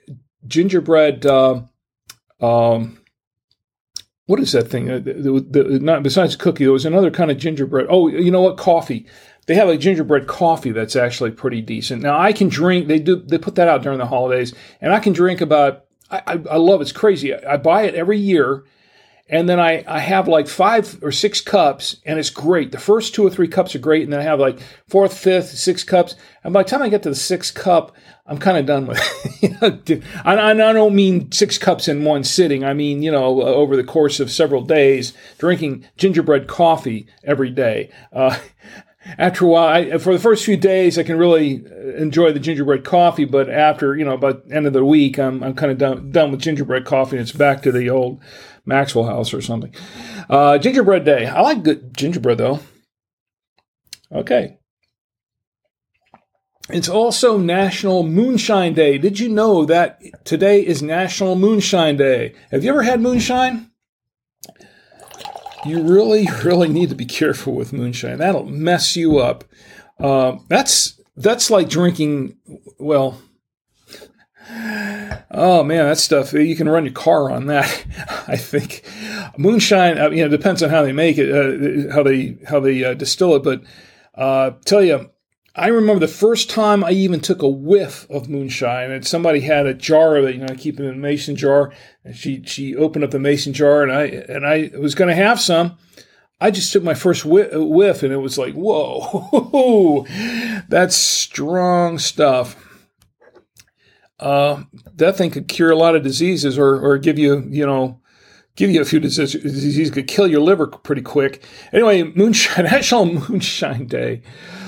What is that thing? Not besides cookie, there was another kind of gingerbread. Oh, you know what? Coffee. They have a gingerbread coffee that's actually pretty decent. Now I can drink. They put that out during the holidays, and I can drink about. I love it. It's crazy. I buy it every year, and then I have like 5 or 6 cups, and it's great. The first 2 or 3 cups are great, and then I have like 4th, 5th, 6th cups. And by the time I get to the 6th cup, I'm kind of done with it. I don't mean 6 cups in one sitting. I mean, over the course of several days, drinking gingerbread coffee every day. After a while, for the first few days, I can really enjoy the gingerbread coffee, but after, about the end of the week, I'm kind of done with gingerbread coffee, and it's back to the old Maxwell House or something. Gingerbread Day. I like good gingerbread, though. Okay. It's also National Moonshine Day. Did you know that today is National Moonshine Day? Have you ever had moonshine? You really, really need to be careful with moonshine. That'll mess you up. That's like drinking, well, oh man, that stuff, you can run your car on that, I think. Moonshine, it depends on how they make it, how they distill it, but tell you, I remember the first time I even took a whiff of moonshine, and somebody had a jar of it, I keep it in a mason jar, and she opened up the mason jar, and I was going to have some. I just took my first whiff, and it was like, whoa, that's strong stuff. That thing could cure a lot of diseases, or give you a few diseases, could kill your liver pretty quick. Anyway, National Moonshine Day.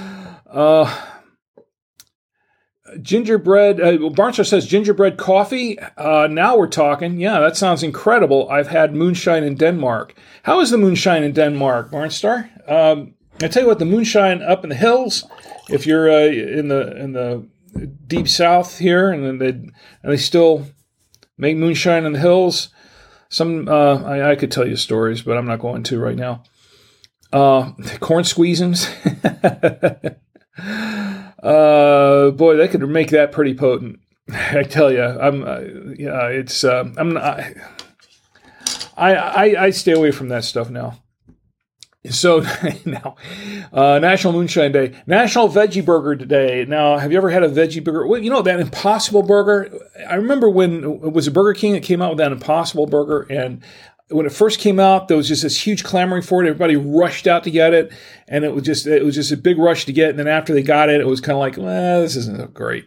Gingerbread, Barnstar says gingerbread coffee. Now we're talking. Yeah, that sounds incredible. I've had moonshine in Denmark. How is the moonshine in Denmark, Barnstar? I tell you what, the moonshine up in the hills, if you're in the deep south here, and then they still make moonshine in the hills. Some I could tell you stories, but I'm not going to right now. Corn squeezins. Boy, they could make that pretty potent. I tell you, I stay away from that stuff now. So now, National Moonshine Day, National Veggie Burger Day. Now, have you ever had a veggie burger? Well, that Impossible Burger. I remember when it was a Burger King that came out with that Impossible Burger, and when it first came out, there was just this huge clamoring for it. Everybody rushed out to get it, and it was just a big rush to get it. And then after they got it, it was kind of like, this isn't so great.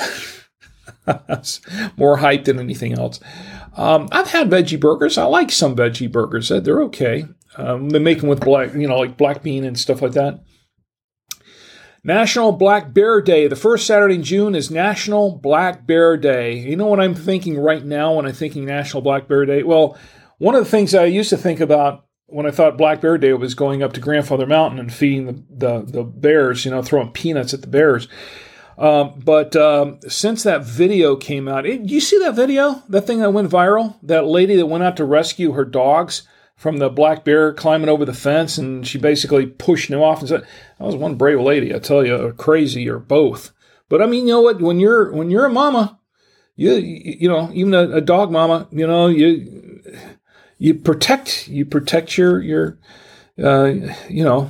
More hype than anything else. I've had veggie burgers. I like some veggie burgers. They're okay. They make them with like black bean and stuff like that. National Black Bear Day. The first Saturday in June is National Black Bear Day. You know what I'm thinking right now when I'm thinking National Black Bear Day? Well, one of the things I used to think about when I thought Black Bear Day was going up to Grandfather Mountain and feeding the bears, throwing peanuts at the bears. But since that video came out, do you see that video? That thing that went viral? That lady that went out to rescue her dogs from the black bear climbing over the fence, and she basically pushed him off and said, that was one brave lady, I tell you, or crazy, or both. But I mean, you know what? When you're a mama, you know, even a dog mama, you know, you protect your you know,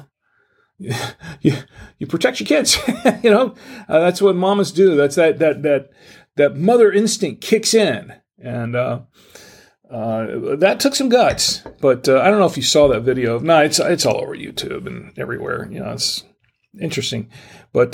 you protect your kids. You know, that's what mamas do. That's that mother instinct kicks in, and that took some guts. But I don't know if you saw that video. No, it's all over YouTube and everywhere. You know, it's interesting. But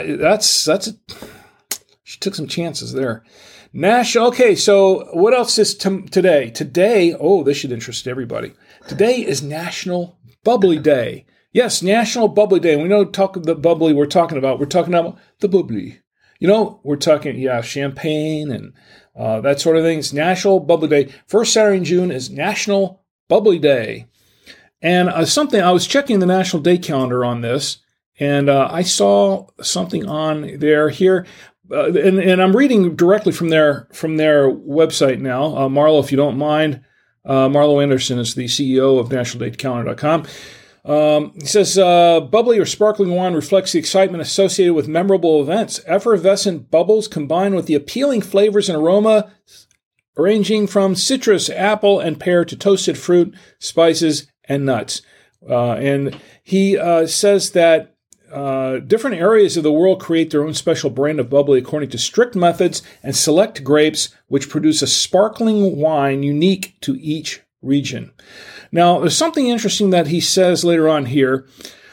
she took some chances there. Okay, so what else is today? Today, this should interest everybody. Today is National Bubbly Day. Yes, National Bubbly Day. And we know the bubbly we're talking about the bubbly. You know, we're talking, champagne and that sort of thing. It's National Bubbly Day. First Saturday in June is National Bubbly Day. And I was checking the National Day calendar on this, and I saw something on there here. And I'm reading directly from their website now. Marlo, if you don't mind, Marlo Anderson is the CEO of nationaldatecalendar.com. He says, bubbly or sparkling wine reflects the excitement associated with memorable events. Effervescent bubbles combined with the appealing flavors and aroma ranging from citrus, apple, and pear to toasted fruit, spices, and nuts. And he says that different areas of the world create their own special brand of bubbly according to strict methods and select grapes, which produce a sparkling wine unique to each region. Now, there's something interesting that he says later on here.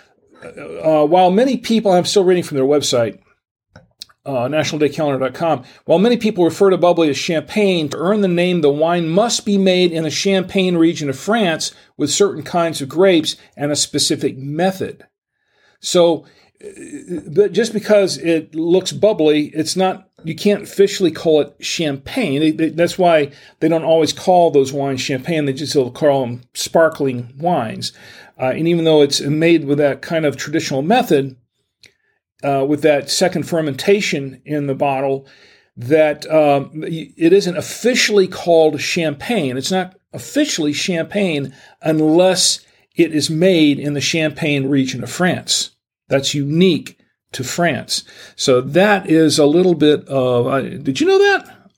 While many people, I'm still reading from their website, nationaldatecalendar.com, while many people refer to bubbly as champagne, to earn the name, the wine must be made in the Champagne region of France with certain kinds of grapes and a specific method. So just because it looks bubbly, it's not, you can't officially call it champagne. That's why they don't always call those wines champagne. They just call them sparkling wines. And even though it's made with that kind of traditional method, with that second fermentation in the bottle, that it isn't officially called champagne. It's not officially champagne unless it is made in the Champagne region of France. That's unique to France. So that is a little bit of. Did you know that?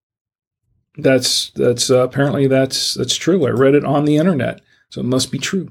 That's apparently that's true. I read it on the internet, so it must be true.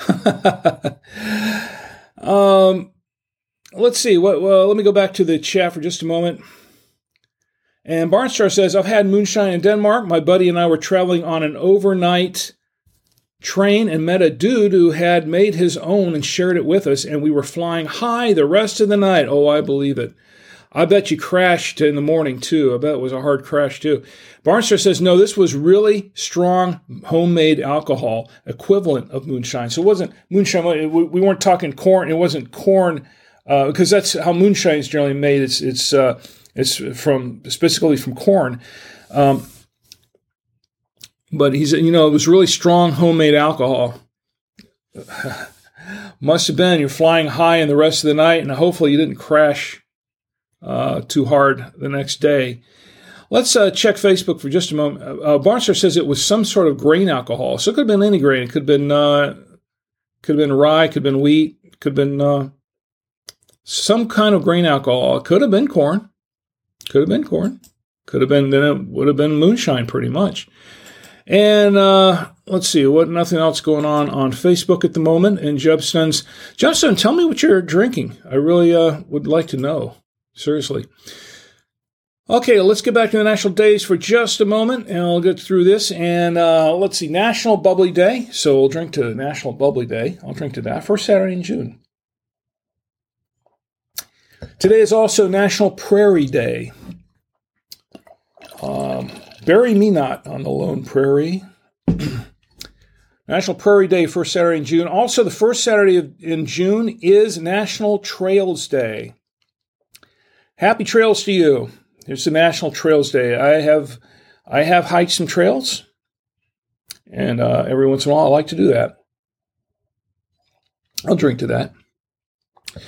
Let's see. Well, let me go back to the chat for just a moment. And Barnstar says, I've had moonshine in Denmark. My buddy and I were traveling on an overnight train and met a dude who had made his own and shared it with us, and we were flying high the rest of the night. Oh, I believe it. I bet you crashed in the morning, too. I bet it was a hard crash, too. Barnstar says, no, this was really strong homemade alcohol, equivalent of moonshine. So it wasn't moonshine. We weren't talking corn. It wasn't corn, because that's how moonshine is generally made. It's specifically from corn. But he said, it was really strong homemade alcohol. Must have been. You're flying high in the rest of the night, and hopefully you didn't crash too hard the next day. Let's check Facebook for just a moment. Barnstar says it was some sort of grain alcohol. So it could have been any grain. It could have been rye, could have been wheat, could have been some kind of grain alcohol. It could have been corn. Could have been corn. Could have been, then it would have been moonshine pretty much. And let's see, nothing else going on Facebook at the moment. And Jubstone, tell me what you're drinking. I really would like to know. Seriously. Okay, let's get back to the national days for just a moment, and I'll get through this. And let's see, National Bubbly Day. So we'll drink to National Bubbly Day. I'll drink to that. First Saturday in June. Today is also National Prairie Day. Bury me not on the lone prairie. National Prairie Day, first Saturday in June. Also, the first Saturday in June is National Trails Day. Happy trails to you. Here's the National Trails Day. I have hiked some trails, and every once in a while I like to do that. I'll drink to that.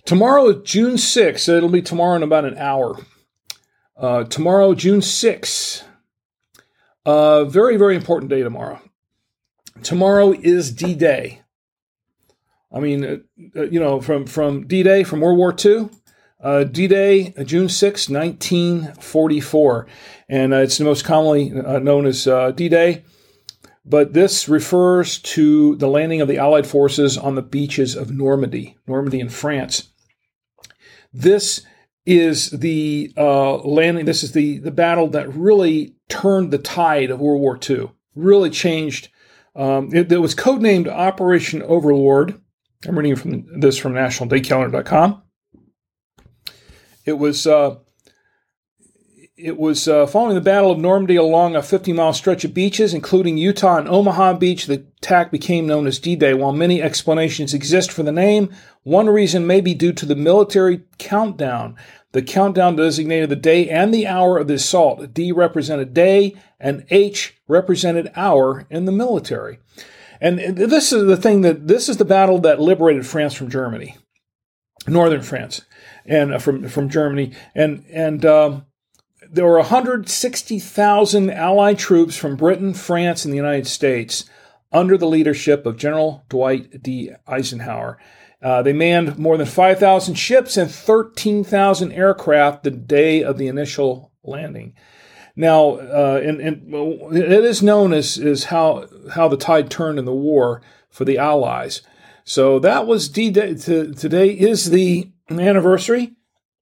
Tomorrow is June 6th. It'll be tomorrow in about an hour. Tomorrow, June 6th. Very, very important day tomorrow. Tomorrow is D-Day. I mean, from D-Day, from World War II, D-Day, June 6, 1944. And it's the most commonly known as D-Day. But this refers to the landing of the Allied forces on the beaches of Normandy in France. This is the landing. This is the battle that really turned the tide of World War II. Really changed. It was codenamed Operation Overlord. I'm reading this from NationalDayCalendar.com. It was following the Battle of Normandy along a 50-mile stretch of beaches, including Utah and Omaha Beach. The attack became known as D-Day. While many explanations exist for the name, one reason may be due to the military countdown. The countdown designated the day and the hour of the assault. D represented day, and H represented hour in the military. And this is this is the battle that liberated France from Germany, northern France, and from Germany, and there were 160,000 Allied troops from Britain, France, and the United States under the leadership of General Dwight D. Eisenhower. They manned more than 5,000 ships and 13,000 aircraft the day of the initial landing. Now, and it is known as how the tide turned in the war for the Allies. So that was D-Day. Today is the anniversary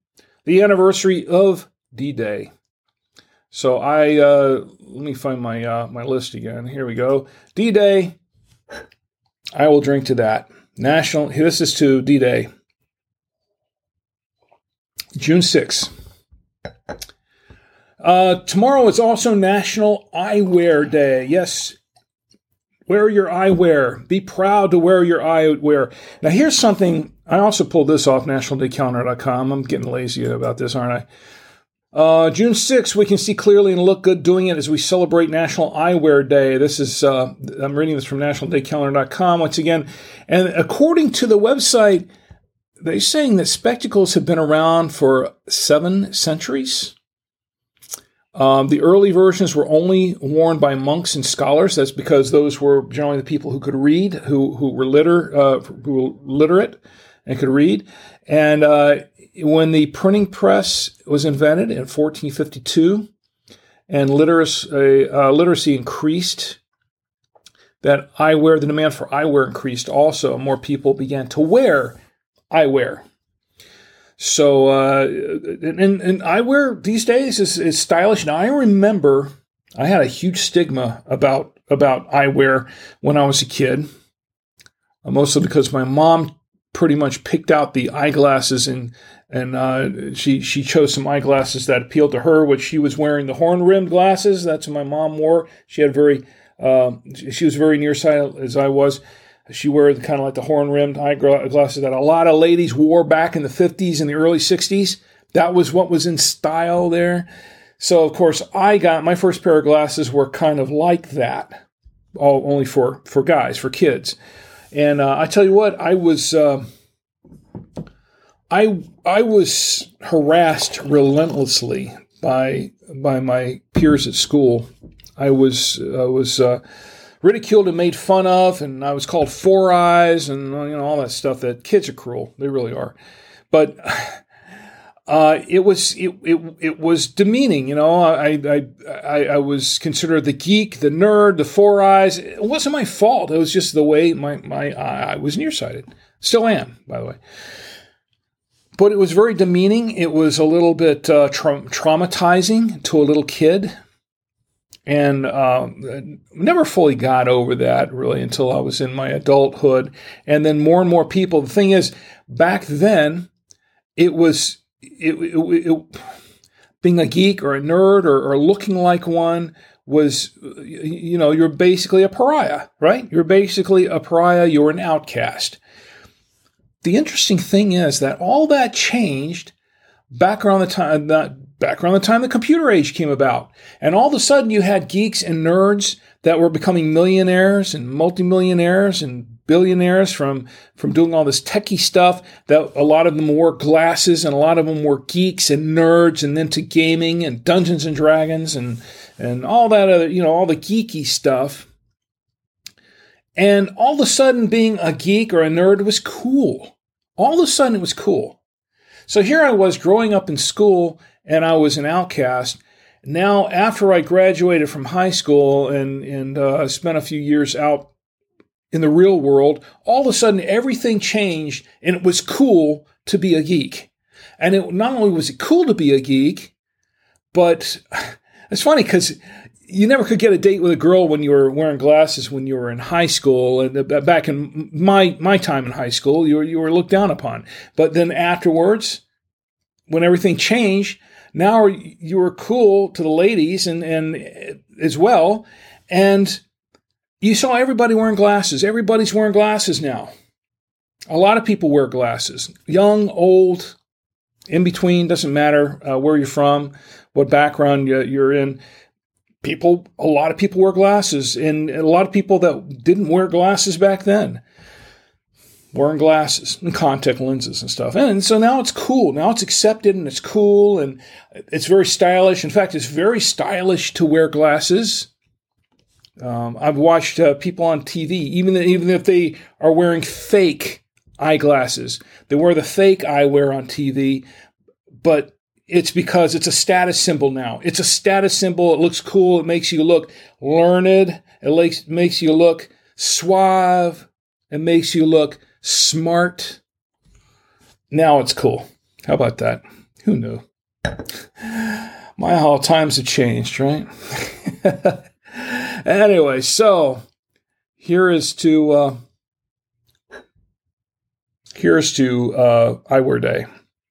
of D-Day. So let me find my list again. Here we go. D-Day. I will drink to that. This is to D-Day. June 6th. Tomorrow is also National Eyewear Day. Yes. Wear your eyewear. Be proud to wear your eyewear. Now, here's something. I also pulled this off NationalDayCalendar.com. I'm getting lazy about this, aren't I? June 6th, we can see clearly and look good doing it as we celebrate National Eyewear Day. This is, I'm reading this from NationalDayCalendar.com once again. And according to the website, they're saying that spectacles have been around for 7 centuries. The early versions were only worn by monks and scholars. That's because those were generally the people who could read, who were literate and could read. And when the printing press was invented in 1452 and literacy increased, the demand for eyewear increased also. More people began to wear eyewear. So, and eyewear these days is stylish. Now, I remember I had a huge stigma about eyewear when I was a kid, mostly because my mom pretty much picked out the eyeglasses and she chose some eyeglasses that appealed to her, which she was wearing the horn-rimmed glasses. That's what my mom wore. She had she was very nearsighted as I was. She wore kind of like the horn-rimmed eyeglasses that a lot of ladies wore back in the 50s and the early 60s. That was what was in style there. So, of course, I got my first pair of glasses were kind of like that, only for guys, for kids. And I tell you what, I was harassed relentlessly by my peers at school. I was ridiculed and made fun of, and I was called Four Eyes, and all that stuff. That kids are cruel; they really are. But it was demeaning. I was considered the geek, the nerd, the Four Eyes. It wasn't my fault. It was just the way I was nearsighted. Still am, by the way. But it was very demeaning. It was a little bit traumatizing to a little kid. And never fully got over that, really, until I was in my adulthood. And then more and more people. The thing is, back then, it was being a geek or a nerd or looking like one was, you're basically a pariah, right? You're basically a pariah. You're an outcast. The interesting thing is that all that changed back around the time, back around the time the computer age came about. And all of a sudden you had geeks and nerds that were becoming millionaires and multimillionaires and billionaires from doing all this techie stuff, that a lot of them wore glasses and a lot of them were geeks and nerds, and then to gaming and Dungeons and Dragons and all that other, all the geeky stuff. And all of a sudden being a geek or a nerd was cool. All of a sudden it was cool. So here I was growing up in school and I was an outcast. Now, after I graduated from high school and spent a few years out in the real world, all of a sudden everything changed and it was cool to be a geek. And it not only was it cool to be a geek, but it's funny because you never could get a date with a girl when you were wearing glasses when you were in high school. And back in my time in high school, you were looked down upon. But then afterwards, when everything changed, now you were cool to the ladies and as well. And you saw everybody wearing glasses. Everybody's wearing glasses now. A lot of people wear glasses. Young, old, in between, doesn't matter where you're from, what background you're in. A lot of people wear glasses. And a lot of people that didn't wear glasses back then, wearing glasses and contact lenses and stuff. And so now it's cool. Now it's accepted and it's cool and it's very stylish. In fact, it's very stylish to wear glasses. I've watched people on TV, even if they are wearing fake eyeglasses, they wear the fake eyewear on TV, but it's because it's a status symbol now. It's a status symbol. It looks cool. It makes you look learned. It makes you look suave. It makes you look smart. Now it's cool. How about that? Who knew? My, how times have changed, right? Anyway, so here's to Eyewear Day.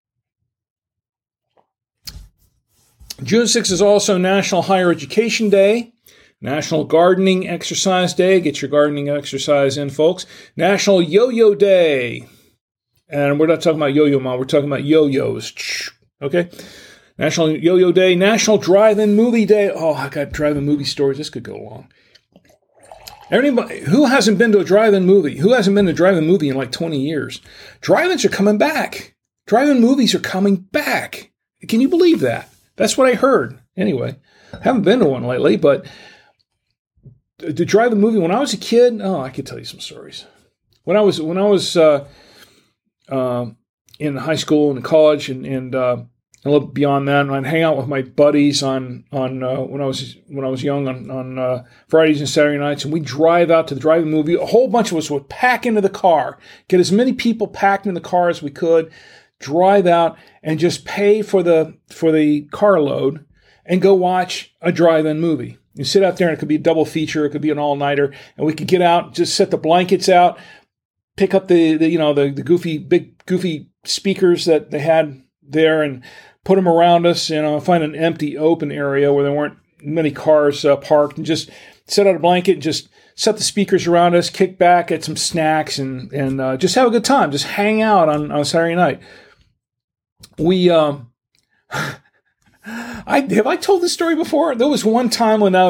June 6th is also National Higher Education Day, National Gardening Exercise Day. Get your gardening exercise in, folks. National Yo-Yo Day. And we're not talking about yo-yo mom, we're talking about yo-yos. Okay? National Yo-Yo Day, National Drive-In Movie Day. Oh, I got drive-in movie stories. This could go long. Everybody, who hasn't been to a drive-in movie? Who hasn't been to a drive-in movie in like 20 years? Drive-ins are coming back. Drive-in movies are coming back. Can you believe that? That's what I heard. Anyway, haven't been to one lately, but the drive-in movie, when I was a kid, I could tell you some stories. When I was in high school and college and a little beyond that, and I'd hang out with my buddies on when I was young on Fridays and Saturday nights, and we'd drive out to the drive-in movie. A whole bunch of us would pack into the car, get as many people packed in the car as we could, drive out, and just pay for the carload and go watch a drive-in movie. You sit out there, and it could be a double feature, it could be an all-nighter, and we could get out, just set the blankets out, pick up the big goofy speakers that they had there, and put them around us, find an empty open area where there weren't many cars parked, and just set out a blanket and just set the speakers around us, kick back, get some snacks, and just have a good time. Just hang out on Saturday night. Have I told this story before? There was one time when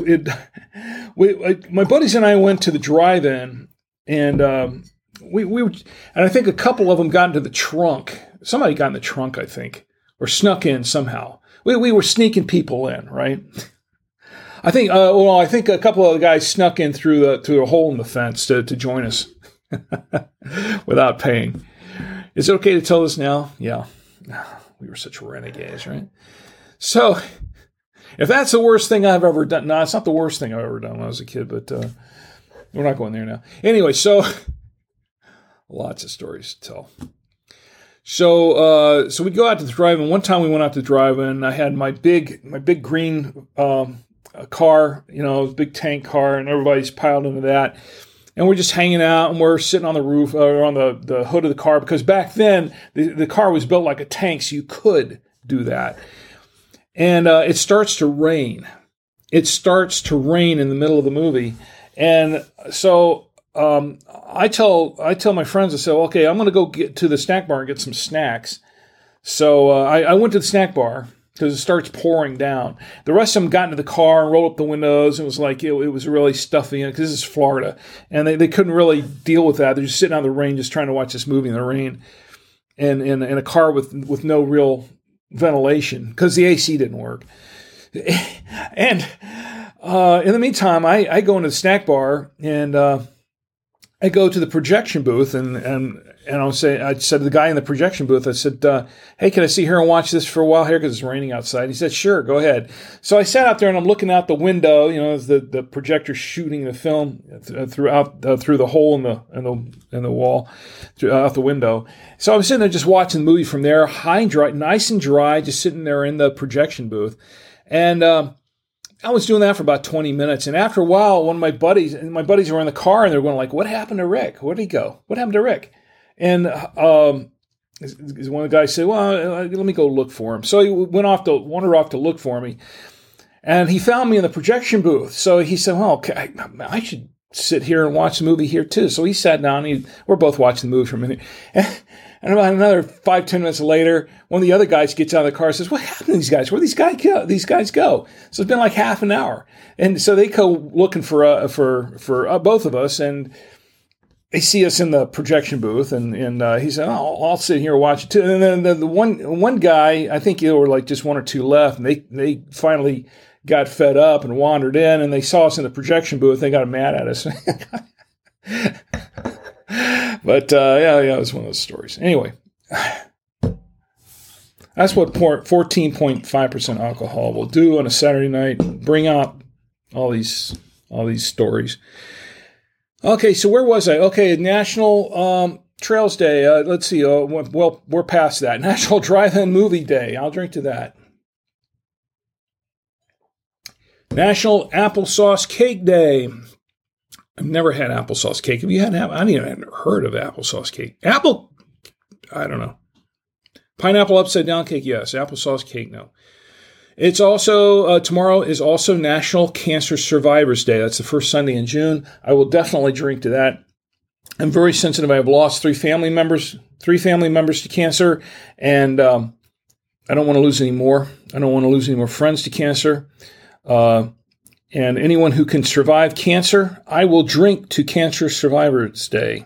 my buddies and I went to the drive-in, and we were, and I think a couple of them got into the trunk. Somebody got in the trunk, I think, or snuck in somehow. We were sneaking people in, right? I think a couple of the guys snuck in through a hole in the fence to join us without paying. Is it okay to tell this now? Yeah. We were such renegades, right? So, if that's the worst thing I've ever done, no, it's not the worst thing I've ever done when I was a kid, but we're not going there now. Anyway, so lots of stories to tell. So we'd go out to the drive-in. One time we went out to the drive-in. I had my big green car, big tank car, and everybody's piled into that. And we're just hanging out, and we're sitting on the roof or on the hood of the car, because back then the car was built like a tank, so you could do that. And it starts to rain. It starts to rain in the middle of the movie, and so I tell my friends, I say, okay, I'm going to go get to the snack bar and get some snacks. So I went to the snack bar, because it starts pouring down. The rest of them got into the car and rolled up the windows. And it was like, it was really stuffy because this is Florida. And they couldn't really deal with that. They're just sitting out in the rain, just trying to watch this movie in the rain. And in a car with no real ventilation because the AC didn't work. And in the meantime, I go into the snack bar and I go to the projection booth and I said to the guy in the projection booth, I said, hey, can I sit here and watch this for a while here because it's raining outside? He said, sure, go ahead. So I sat out there and I'm looking out the window, as the projector shooting the film through the hole in the wall, out the window. So I was sitting there just watching the movie from there, high and dry, nice and dry, just sitting there in the projection booth. And I was doing that for about 20 minutes. And after a while, one of my buddies were in the car and they were going like, what happened to Rick? Where'd he go? What happened to Rick? And one of the guys said, well, let me go look for him. So he wandered off to look for me. And he found me in the projection booth. So he said, well, okay, I should sit here and watch the movie here too. So he sat down. We're both watching the movie for a minute. And about another 5-10 minutes later, one of the other guys gets out of the car and says, what happened to these guys? Where did these guys go? So it's been like half an hour. And so they go looking for both of us, and they see us in the projection booth, and he said, oh, I'll sit here and watch it too. And then the one guy, I think there were like just one or two left, and they finally got fed up and wandered in, and they saw us in the projection booth. They got mad at us. But yeah, it was one of those stories. Anyway, that's what 14.5% alcohol will do on a Saturday night. Bring out all these stories. Okay, so where was I? Okay, National Trails Day. Let's see. Well, we're past that. National Drive-In Movie Day. I'll drink to that. National Applesauce Cake Day. I've never had applesauce cake. Have you had? I haven't even heard of applesauce cake. I don't know. Pineapple upside down cake, yes. Applesauce cake, no. It's also, tomorrow is also National Cancer Survivors Day. That's the first Sunday in June. I will definitely drink to that. I'm very sensitive. I've lost three family members to cancer, and I don't want to lose any more. I don't want to lose any more friends to cancer. And anyone who can survive cancer, I will drink to Cancer Survivors Day.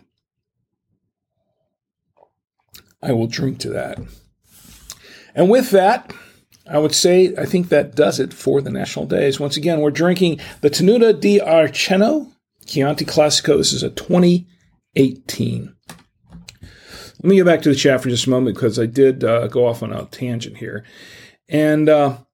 I will drink to that. And with that, I would say I think that does it for the national days. Once again, we're drinking the Tenuta di Arceno Chianti Classico. This is a 2018. Let me get back to the chat for just a moment because I did go off on a tangent here. And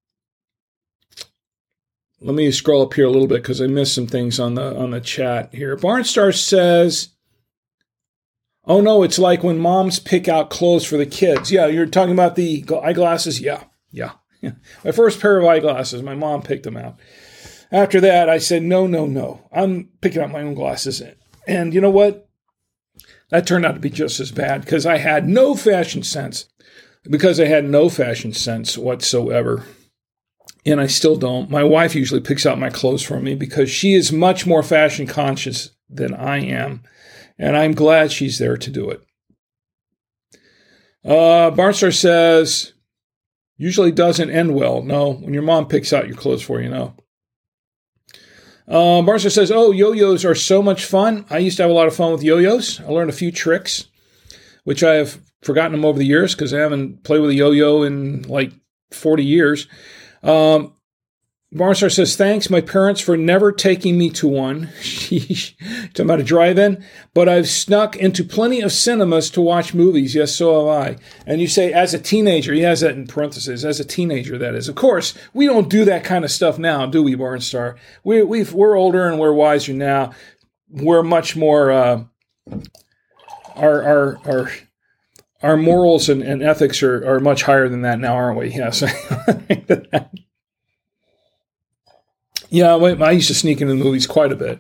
let me scroll up here a little bit because I missed some things on the chat here. Barnstar says, oh no, it's like when moms pick out clothes for the kids. Yeah, you're talking about the eyeglasses? Yeah. My first pair of eyeglasses, my mom picked them out. After that, I said, no. I'm picking out my own glasses. And you know what? That turned out to be just as bad because I had no fashion sense. Because I had no fashion sense whatsoever. And I still don't. My wife usually picks out my clothes for me because she is much more fashion conscious than I am. And I'm glad she's there to do it. Barnstar says, usually doesn't end well. No, when your mom picks out your clothes for you, no. Barnstar says, oh, yo-yos are so much fun. I used to have a lot of fun with yo-yos. I learned a few tricks, which I have forgotten them over the years because I haven't played with a yo-yo in like 40 years. Barnstar says, thanks, my parents, for never taking me to one. Sheesh. Talking about a drive-in. But I've snuck into plenty of cinemas to watch movies. Yes, so have I. And you say, as a teenager. He has that in parentheses. As a teenager, that is. Of course, we don't do that kind of stuff now, do we, Barnstar? We're older and we're wiser now. We're much more, our morals and ethics are much higher than that now, aren't we? Yes. Yeah, I used to sneak into the movies quite a bit,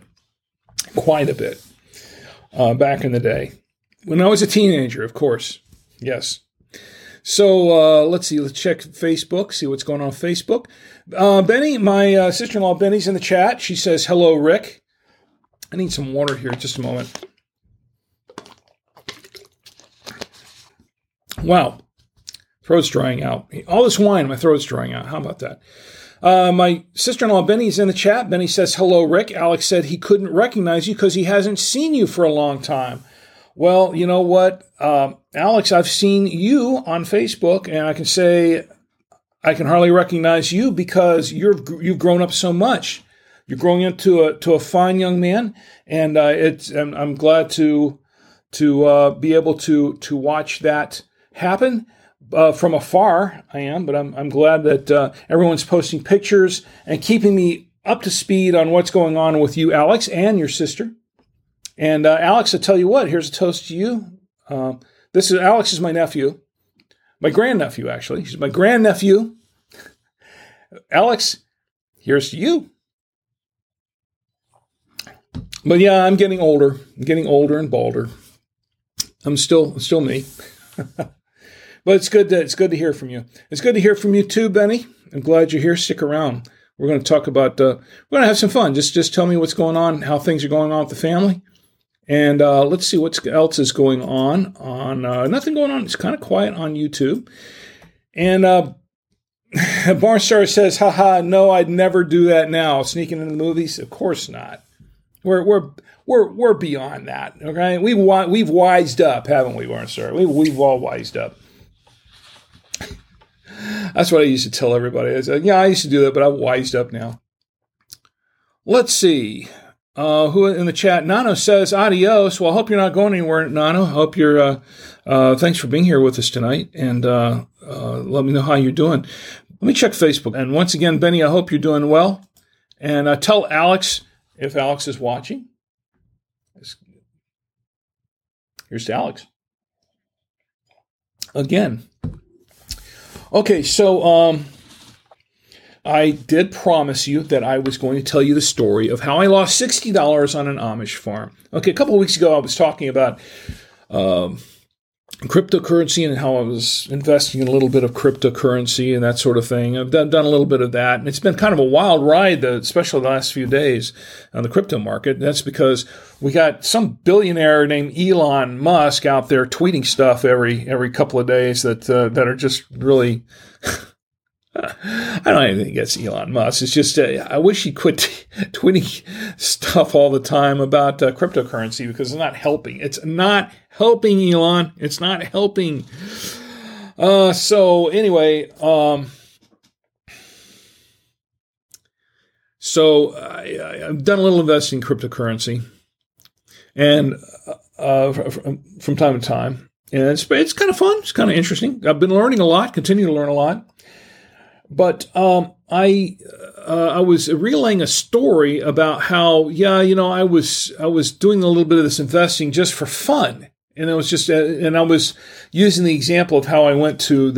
back in the day. When I was a teenager, of course. Yes. So let's see. Let's check Facebook, see what's going on Facebook. Benny, my sister-in-law Benny's in the chat. She says, hello, Rick. I need some water here. Just a moment. Wow. Throat's drying out. All this wine, my throat's drying out. How about that? My sister-in-law Benny's in the chat. Benny says, hello, Rick. Alex said he couldn't recognize you because he hasn't seen you for a long time. Well, you know what, Alex, I've seen you on Facebook, and I can say I can hardly recognize you because you've grown up so much. You're growing into a fine young man, and I'm glad to be able to watch that happen. From afar, I am, but I'm glad that everyone's posting pictures and keeping me up to speed on what's going on with you, Alex, and your sister. And Alex, I'll tell you what, here's a toast to you. Alex is my nephew, my grandnephew, actually. He's my grandnephew. Alex, here's to you. But yeah, I'm getting older. I'm getting older and balder. I'm still me. But it's good to hear from you. It's good to hear from you too, Benny. I'm glad you're here. Stick around. We're going to talk about, we're going to have some fun. Just tell me what's going on, how things are going on with the family. And let's see what else is going on. Nothing going on. It's kind of quiet on YouTube. And Barnstar says, haha, no, I'd never do that now. Sneaking into the movies? Of course not. We're beyond that, okay? We've wised up, haven't we, Barnstar? We've all wised up. That's what I used to tell everybody. I said, yeah, I used to do that, but I've wised up now. Let's see. Who in the chat? Nano says, adios. Well, I hope you're not going anywhere, Nano. I hope you're, thanks for being here with us tonight. And let me know how you're doing. Let me check Facebook. And once again, Benny, I hope you're doing well. And tell Alex, if Alex is watching. Here's to Alex. Again. Okay, so I did promise you that I was going to tell you the story of how I lost $60 on an Amish farm. Okay, a couple of weeks ago, I was talking about cryptocurrency and how I was investing in a little bit of cryptocurrency and that sort of thing. I've done a little bit of that, and it's been kind of a wild ride, especially the last few days on the crypto market. That's because we got some billionaire named Elon Musk out there tweeting stuff every couple of days that are just really. I don't have anything against Elon Musk. It's just I wish he quit tweeting stuff all the time about cryptocurrency because it's not helping. It's not helping, Elon. It's not helping. So anyway, so I've done a little investing in cryptocurrency, and from time to time, and it's kind of fun. It's kind of interesting. I've been learning a lot. Continue to learn a lot. But I was relaying a story about how, I was doing a little bit of this investing just for fun, and it was just, and I was using the example of how I went to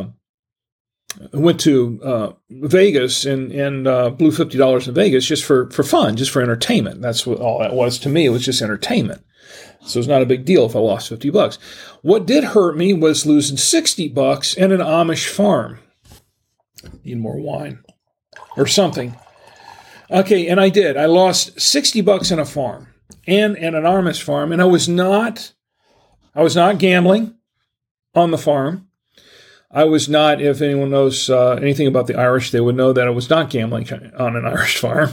Vegas and blew $50 in Vegas just for fun, just for entertainment. That's what all that was to me. It was just entertainment. So it's not a big deal if I lost $50. What did hurt me was losing $60 in an Amish farm. Need more wine or something. Okay, and I did. I lost $60 in a farm and an Amish farm, and I was not gambling on the farm. I was not, if anyone knows anything about the Irish, they would know that I was not gambling on an Irish farm.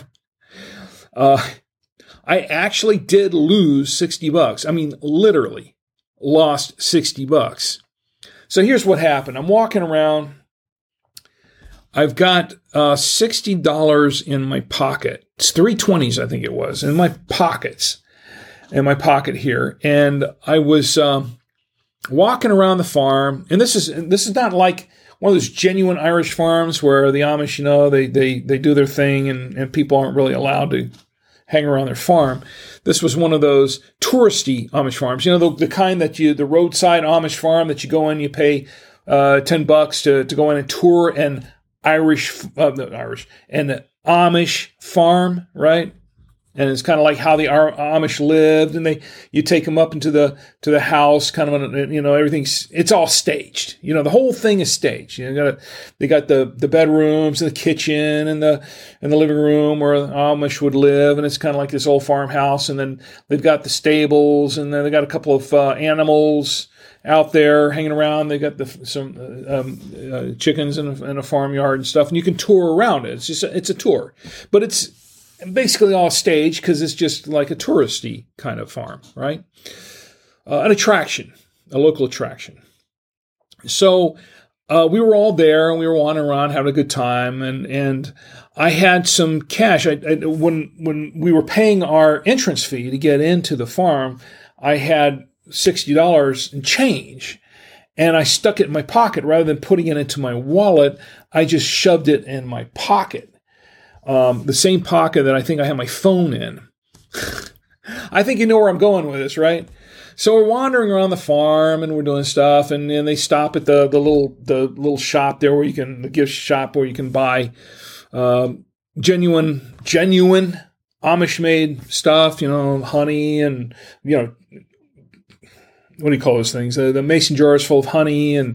I actually did lose $60. I mean, literally lost $60. So here's what happened. I'm walking around. I've got $60 in my pocket. It's $3.20s, I think it was, in my pocket here. And I was walking around the farm, and this is not like one of those genuine Irish farms where the Amish, they do their thing and people aren't really allowed to hang around their farm. This was one of those touristy Amish farms, the kind that the roadside Amish farm that you go in, you pay $10 to go in and tour and the Amish farm, right? And it's kind of like how the Amish lived, and you take them up into the house, kind of, it's all staged. The whole thing is staged. They got the bedrooms and the kitchen and the living room where the Amish would live, and it's kind of like this old farmhouse. And then they've got the stables, and then they got a couple of animals, out there hanging around. They got some chickens in a farmyard and stuff, and you can tour around it. It's a tour, but it's basically all staged because it's just like a touristy kind of farm, right? An attraction, a local attraction. So we were all there, and we were wandering around having a good time, and I had some cash. When we were paying our entrance fee to get into the farm, I had $60 in change, and I stuck it in my pocket rather than putting it into my wallet. I just shoved it in my pocket, the same pocket that I think I had my phone in. I think you know where I'm going with this, right? So we're wandering around the farm and we're doing stuff, and then they stop at the little shop there where the gift shop where you can buy genuine Amish made stuff, honey and what do you call those things? The mason jars full of honey and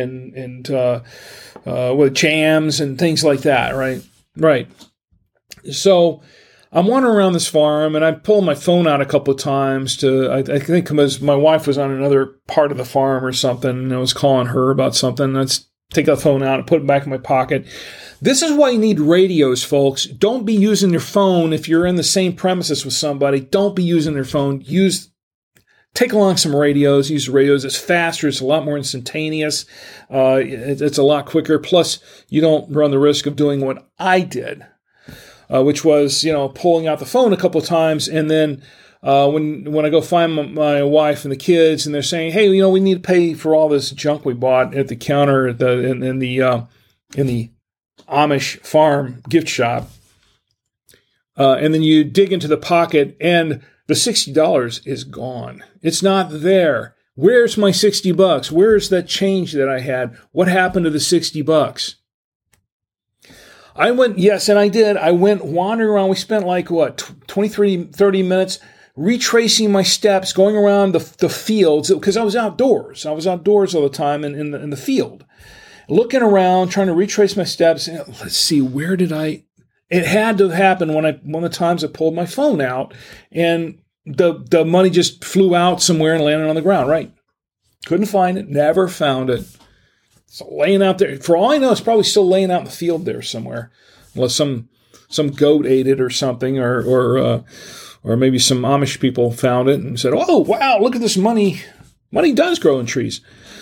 with jams and things like that, right? Right. So I'm wandering around this farm, and I pulled my phone out a couple of times I think because my wife was on another part of the farm or something, and I was calling her about something. Let's take the phone out and put it back in my pocket. This is why you need radios, folks. Don't be using your phone if you're in the same premises with somebody. Don't be using their phone. Take along some radios. Use the radios. It's faster. It's a lot more instantaneous. It's a lot quicker. Plus, you don't run the risk of doing what I did. Which was, pulling out the phone a couple of times, and then when I go find my wife and the kids, and they're saying, "Hey, we need to pay for all this junk we bought at the counter in the Amish farm gift shop," and then you dig into the pocket, and the $60 is gone. It's not there. Where's my $60? Where's that change that I had? What happened to the $60? I went, yes, and I did. I went wandering around. We spent 30 minutes retracing my steps, going around the fields, because I was outdoors. I was outdoors all the time in the field, looking around, trying to retrace my steps. Let's see, where did it had to happen one of the times I pulled my phone out, and the money just flew out somewhere and landed on the ground, right? Couldn't find it, never found it. It's laying out there. For all I know, it's probably still laying out in the field there somewhere, unless some goat ate it or something, or maybe some Amish people found it and said, "Oh, wow, look at this money! Money does grow in trees."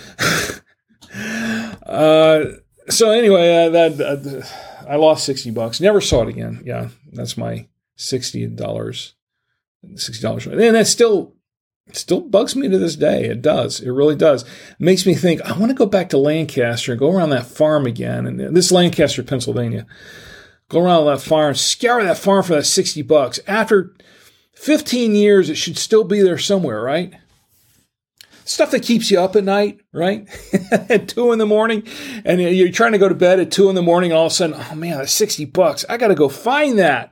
So anyway, I lost $60. Never saw it again. Yeah, that's my $60. And that still bugs me to this day. It does. It really does. It makes me think, I want to go back to Lancaster and go around that farm again. And this is Lancaster, Pennsylvania. Go around that farm, scour that farm for that $60. After 15 years, it should still be there somewhere, right? Stuff that keeps you up at night, right? At 2 a.m, and you're trying to go to bed at 2 a.m, and all of a sudden, oh man, that's $60. I got to go find that.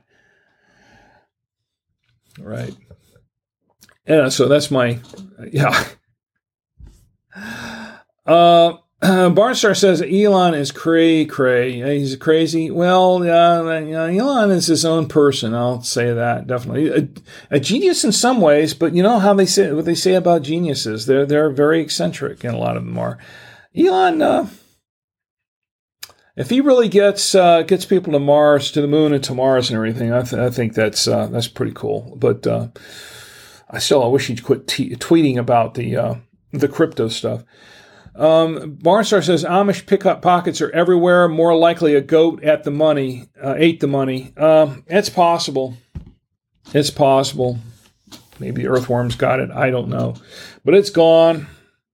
Right. Yeah, so that's my, yeah. Barnstar says Elon is cray. He's crazy. Well, Elon is his own person. I'll say that definitely. A genius in some ways, but you know how what they say about geniuses. They're very eccentric, and a lot of them are. Elon, if he really gets people to Mars, to the moon, and to Mars and everything, I think that's pretty cool. But I wish he'd quit tweeting about the crypto stuff. Barnstar says Amish pickpockets are everywhere. More likely a goat ate the money. It's possible. It's possible. Maybe earthworms got it. I don't know, but it's gone.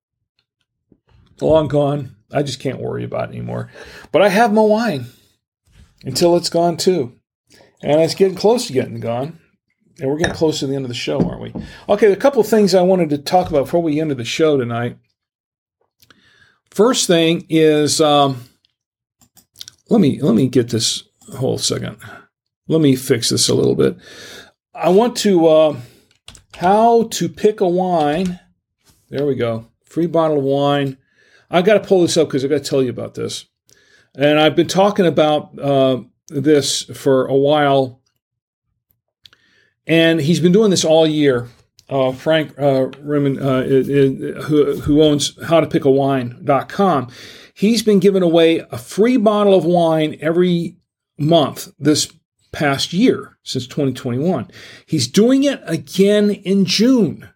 Long gone. I just can't worry about it anymore. But I have my wine until it's gone too, and it's getting close to getting gone. And we're getting close to the end of the show, aren't we? Okay, a couple of things I wanted to talk about before we end the show tonight. First thing is, let me get this. Hold a second. Let me fix this a little bit. I want to how to pick a wine. There we go. Free bottle of wine. I've got to pull this up because I've got to tell you about this. And I've been talking about this for a while. And he's been doing this all year. Frank Raymond, who owns howtopickwine.com, he's been giving away a free bottle of wine every month this past year, since 2021. He's doing it again in June.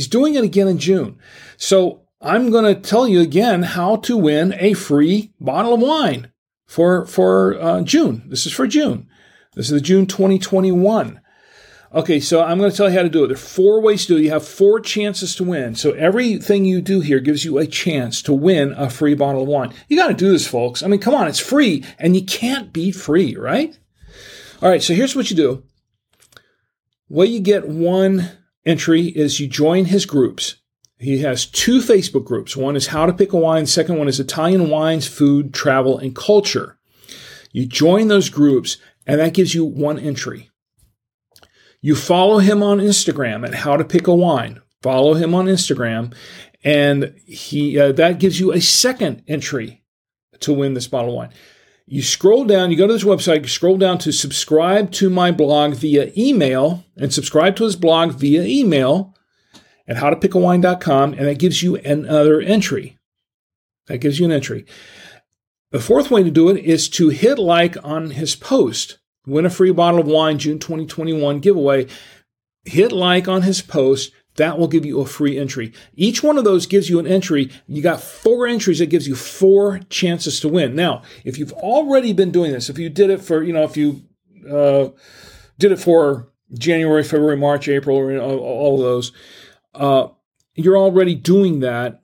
So I'm going to tell you again how to win a free bottle of wine for June. This is for June. This is the June 2021. Okay, so I'm going to tell you how to do it. There are 4 ways to do it. You have 4 chances to win. So everything you do here gives you a chance to win a free bottle of wine. You got to do this, folks. I mean, come on, it's free, and you can't beat free, right? All right, so here's what you do. Way you get one entry is you join his groups. He has 2 Facebook groups. One is How to Pick a Wine. The second one is Italian Wines, Food, Travel, and Culture. You join those groups, and that gives you 1 entry. You follow him on Instagram at How to Pick a Wine. Follow him on Instagram, and that gives you a 2nd entry to win this bottle of wine. You scroll down, you go to this website, you scroll down to subscribe to my blog via email, and subscribe to his blog via email at howtopickwine.com, and that gives you another entry. The 4th way to do it is to hit like on his post. Win a free bottle of wine, June 2021 giveaway. Hit like on his post. That will give you a free entry. Each one of those gives you an entry. You got 4 entries. That gives you 4 chances to win. Now, if you've already been doing this, if you did it for, if you did it for January, February, March, April, or all of those, you're already doing that.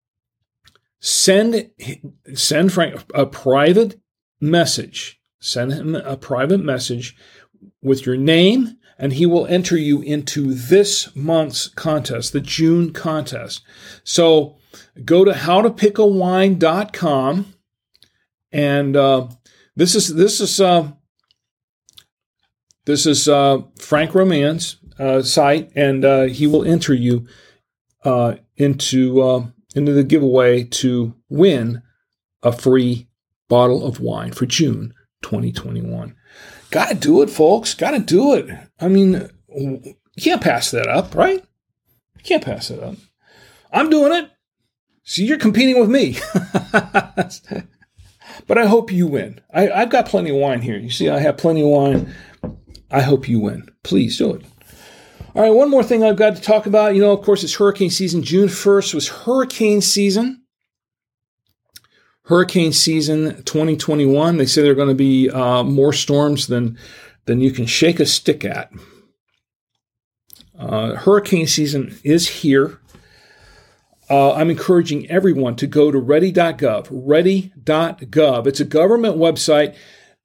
Send Frank a private message. Send him a private message with your name, and he will enter you into this month's contest, the June contest. So go to howtopickawine.com, and this is Frank Roman's site, and he will enter you into the giveaway to win a free bottle of wine for June 2021. Got to do it, folks. Got to do it. I mean, you can't pass that up, right? You can't pass that up. I'm doing it. So you're competing with me. But I hope you win. I've got plenty of wine here. You see, I have plenty of wine. I hope you win. Please do it. All right, one more thing I've got to talk about. Of course, it's hurricane season. June 1st was hurricane season. Hurricane season 2021. They say there are going to be more storms than you can shake a stick at. Hurricane season is here. I'm encouraging everyone to go to ready.gov. Ready.gov. It's a government website.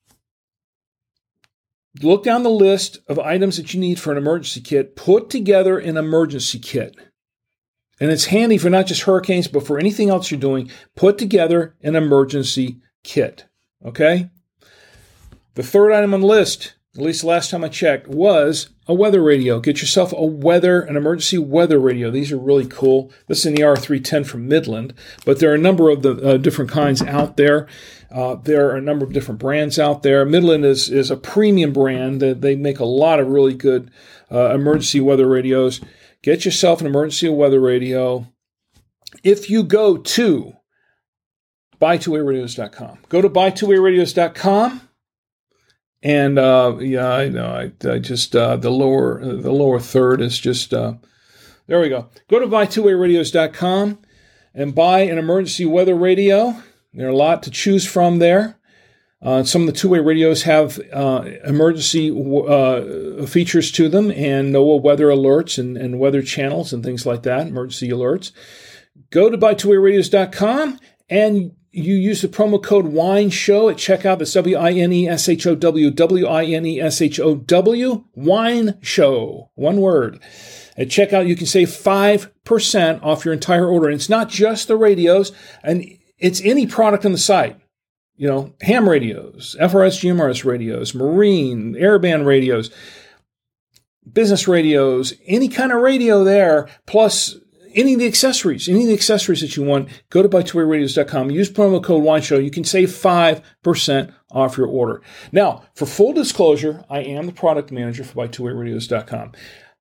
Look down the list of items that you need for an emergency kit. Put together an emergency kit. And it's handy for not just hurricanes, but for anything else you're doing. Put together an emergency kit. Okay? The 3rd item on the list, at least the last time I checked, was a weather radio. Get yourself an emergency weather radio. These are really cool. This is an ER310 from Midland, but there are a number of the different kinds out there. There are a number of different brands out there. Midland is a premium brand. They make a lot of really good emergency weather radios. Get yourself an emergency weather radio. If you go to buy2wayradios.com, go to buy2wayradios.com, and I just the lower third is just there we go. Go to buy2wayradios.com and buy an emergency weather radio. There are a lot to choose from there. Some of the two-way radios have emergency features to them and NOAA weather alerts and weather channels and things like that, emergency alerts. Go to buy2wayradios.com and you use the promo code WINESHOW at checkout. That's WINESHOW, WINESHOW, Wine Show, one word. At checkout, you can save 5% off your entire order. And it's not just the radios, and it's any product on the site. Ham radios, FRS, GMRS radios, marine, airband radios, business radios, any kind of radio there, plus any of the accessories that you want. Go to buy2wayradios.com. Use promo code WINESHOW. You can save 5% off your order. Now, for full disclosure, I am the product manager for buy2wayradios.com.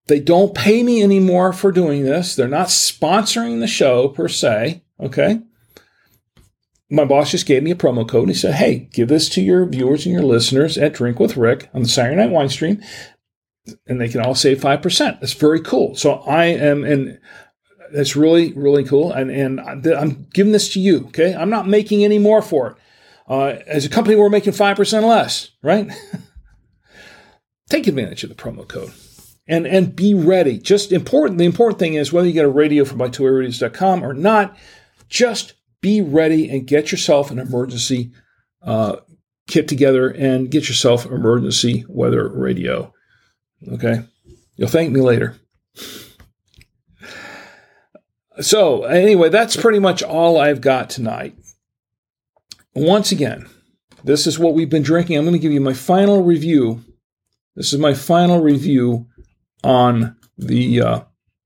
They don't pay me anymore for doing this. They're not sponsoring the show per se. Okay. My boss just gave me a promo code and he said, hey, give this to your viewers and your listeners at Drink with Rick on the Saturday Night Wine Stream, and they can all save 5%. That's very cool. So I am, and that's really, really cool. And I'm giving this to you. Okay. I'm not making any more for it. As a company, we're making 5% less, right? Take advantage of the promo code. And be ready. The important thing is whether you get a radio from mytwoayradios.com or not, just be ready and get yourself an emergency kit together and get yourself emergency weather radio. Okay? You'll thank me later. So anyway, that's pretty much all I've got tonight. Once again, this is what we've been drinking. I'm going to give you my final review. This is my final review on the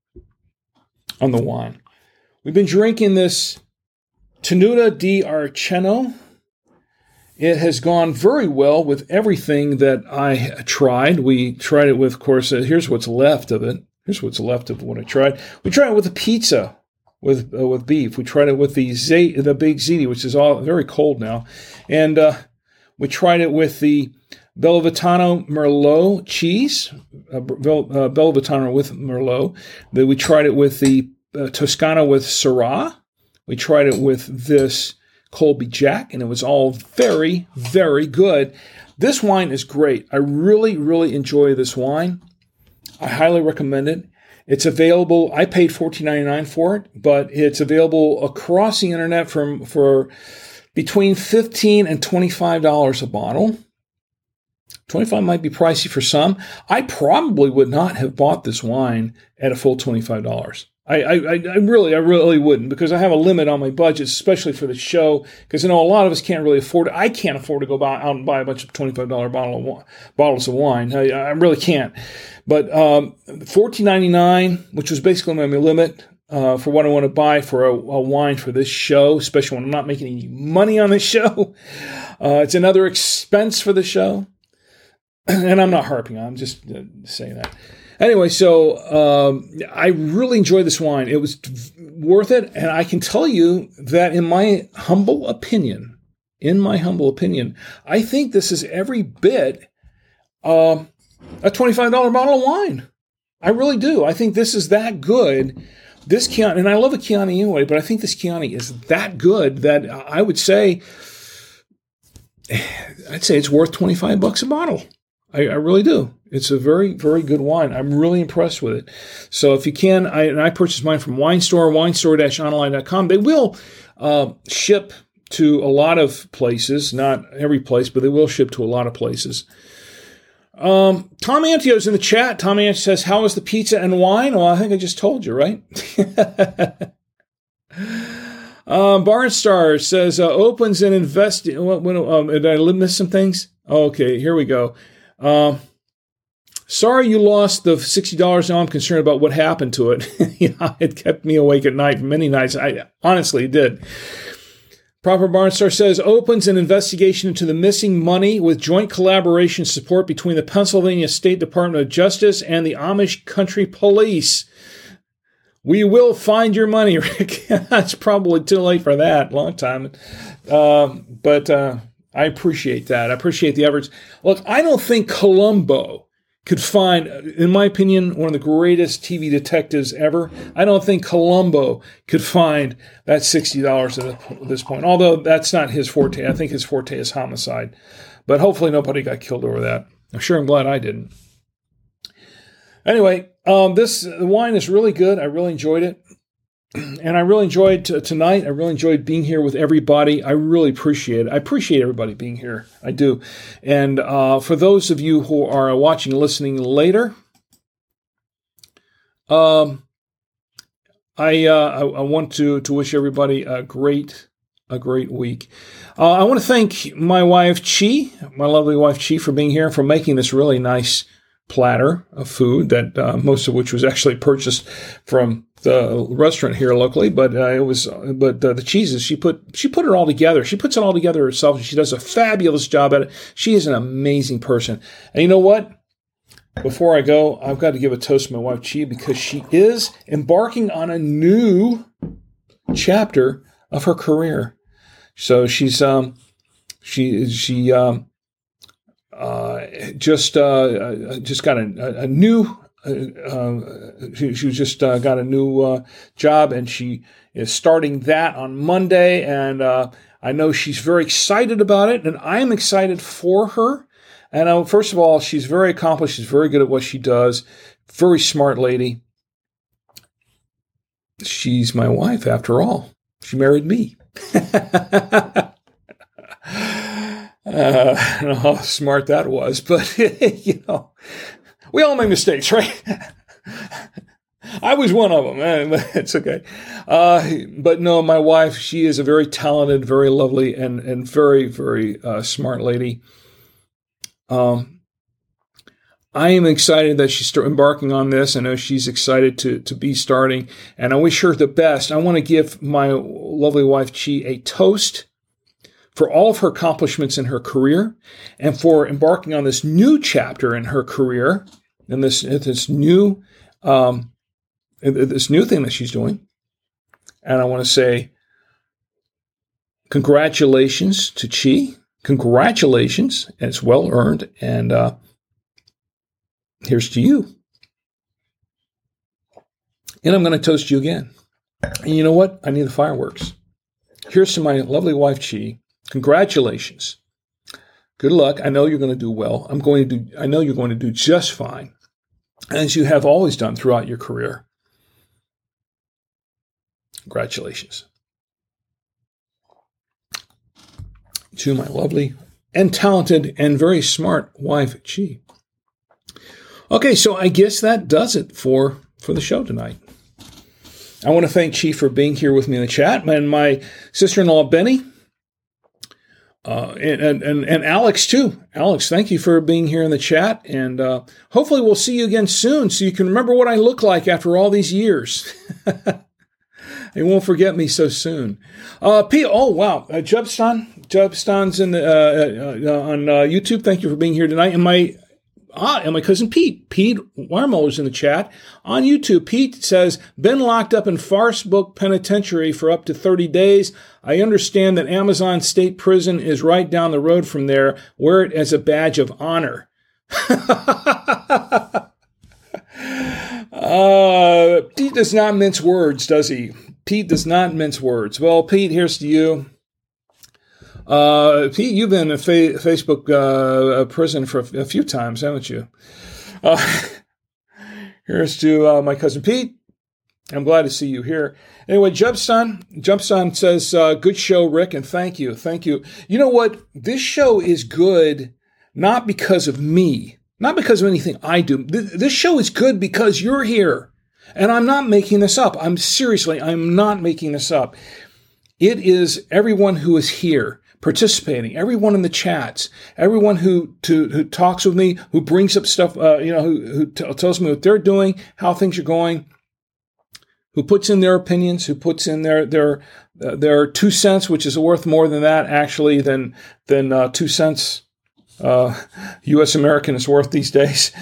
wine. We've been drinking this Tenuta di Arceno. It has gone very well with everything that I tried. We tried it with, of course, here's what's left of it. Here's what's left of what I tried. We tried it with a pizza with beef. We tried it with the Big Ziti, which is all very cold now. And we tried it with the Bellavitano Merlot cheese, Bellavitano with Merlot. Then we tried it with the Toscana with Syrah. We tried it with this Colby Jack, and it was all very, very good. This wine is great. I really, really enjoy this wine. I highly recommend it. It's available. I paid $14.99 for it, but it's available across the internet for between $15 and $25 a bottle. $25 might be pricey for some. I probably would not have bought this wine at a full $25. I really wouldn't, because I have a limit on my budget, especially for the show, because I know a lot of us can't really afford it. I can't afford to go out and buy a bunch of $25 bottles of wine. I really can't. But $14.99, which was basically my limit for what I want to buy for a wine for this show, especially when I'm not making any money on this show. It's another expense for the show. And I'm not harping on, I'm just saying that. Anyway, so I really enjoyed this wine. It was worth it. And I can tell you that in my humble opinion, I think this is every bit a $25 bottle of wine. I really do. I think this is that good. This Chianti, and I love a Chianti anyway, but I think this Chianti is that good that I would say, it's worth $25 a bottle. I really do. It's a very, very good wine. I'm really impressed with it. So if you can, I purchased mine from Wine Store, winestore-online.com. They will ship to a lot of places, not every place, but they will ship to a lot of places. Tom Antio's in the chat. Tom Antio says, how is the pizza and wine? Well, I think I just told you, right? Barnstar says, opens and invest. Did I miss some things? Okay, here we go. Sorry you lost the $60. Now I'm concerned about what happened to it. It kept me awake at night, many nights. I honestly did. Proper Barnstar says, opens an investigation into the missing money with joint collaboration support between the Pennsylvania State Department of Justice and the Amish Country Police. We will find your money, Rick. It's probably too late for that. Long time. But I appreciate that. I appreciate the efforts. Look, I don't think Columbo could find, in my opinion, one of the greatest TV detectives ever. I don't think Columbo could find that $60 at this point, although that's not his forte. I think his forte is homicide. But hopefully nobody got killed over that. I'm glad I didn't. Anyway, the wine is really good. I really enjoyed it. And I really enjoyed tonight. I really enjoyed being here with everybody. I really appreciate it. I appreciate everybody being here. I do. And for those of you who are watching and listening later, I want to wish everybody a great week. I want to thank my wife, Chi, my lovely wife, Chi, for being here, for making this really nice platter of food that most of which was actually purchased from the restaurant here locally, but the cheeses she put it all together. She puts it all together herself, and she does a fabulous job at it. She is an amazing person, and you know what? before I go, I've got to give a toast to my wife, Chi, because she is embarking on a new chapter of her career. So she's just got a new she just got a new job, and she is starting that on Monday, and I know she's very excited about it, and I'm excited for her. And first of all, she's very accomplished. She's very good at what she does. Very smart lady. She's my wife, after all. She married me. I don't know how smart that was, but, we all make mistakes, right? I was one of them, but it's okay. But no, my wife, she is a very talented, very lovely, and very, very smart lady. I am excited that she's embarking on this. I know she's excited to be starting, and I wish her the best. I want to give my lovely wife, Chi, a toast for all of her accomplishments in her career, and for embarking on this new chapter in her career, and this new thing that she's doing. And I want to say congratulations to Chi. Congratulations. It's well earned. And here's to you. And I'm going to toast you again. And you know what? I need the fireworks. Here's to my lovely wife, Chi. Congratulations. Good luck. I know you're going to do well. I know you're going to do just fine, as you have always done throughout your career. Congratulations. To my lovely and talented and very smart wife, Chi. Okay, so I guess that does it for the show tonight. I want to thank Chi for being here with me in the chat, and my sister-in-law, Benny, and Alex, too. Alex, thank you for being here in the chat, and hopefully we'll see you again soon so you can remember what I look like after all these years. You won't forget me so soon. Pete, oh, wow. Jubston's on YouTube. Thank you for being here tonight. And my cousin Pete Warmoller's in the chat on YouTube. Pete says, been locked up in Forest Penitentiary for up to 30 days. I understand that Amazon State Prison is right down the road from there. Wear it as a badge of honor. Pete does not mince words, does he? Pete does not mince words. Well, Pete, here's to you. Pete, you've been in Facebook prison for a few times, haven't you? Here's to my cousin Pete. I'm glad to see you here. Anyway, Jumpson says, good show, Rick, and thank you. Thank you. You know what? This show is good not because of me, not because of anything I do. This show is good because you're here. And I'm not making this up. I'm not making this up. It is everyone who is here participating, everyone in the chats, everyone who talks with me, who brings up stuff, who tells me what they're doing, how things are going, who puts in their opinions, who puts in their 2 cents, which is worth more than that actually than 2 cents U.S. American is worth these days.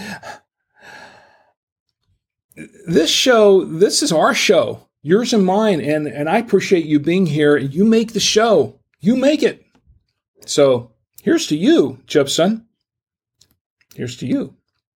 This is our show, yours and mine, and I appreciate you being here. You make the show. You make it. So here's to you, Jubson. Here's to you.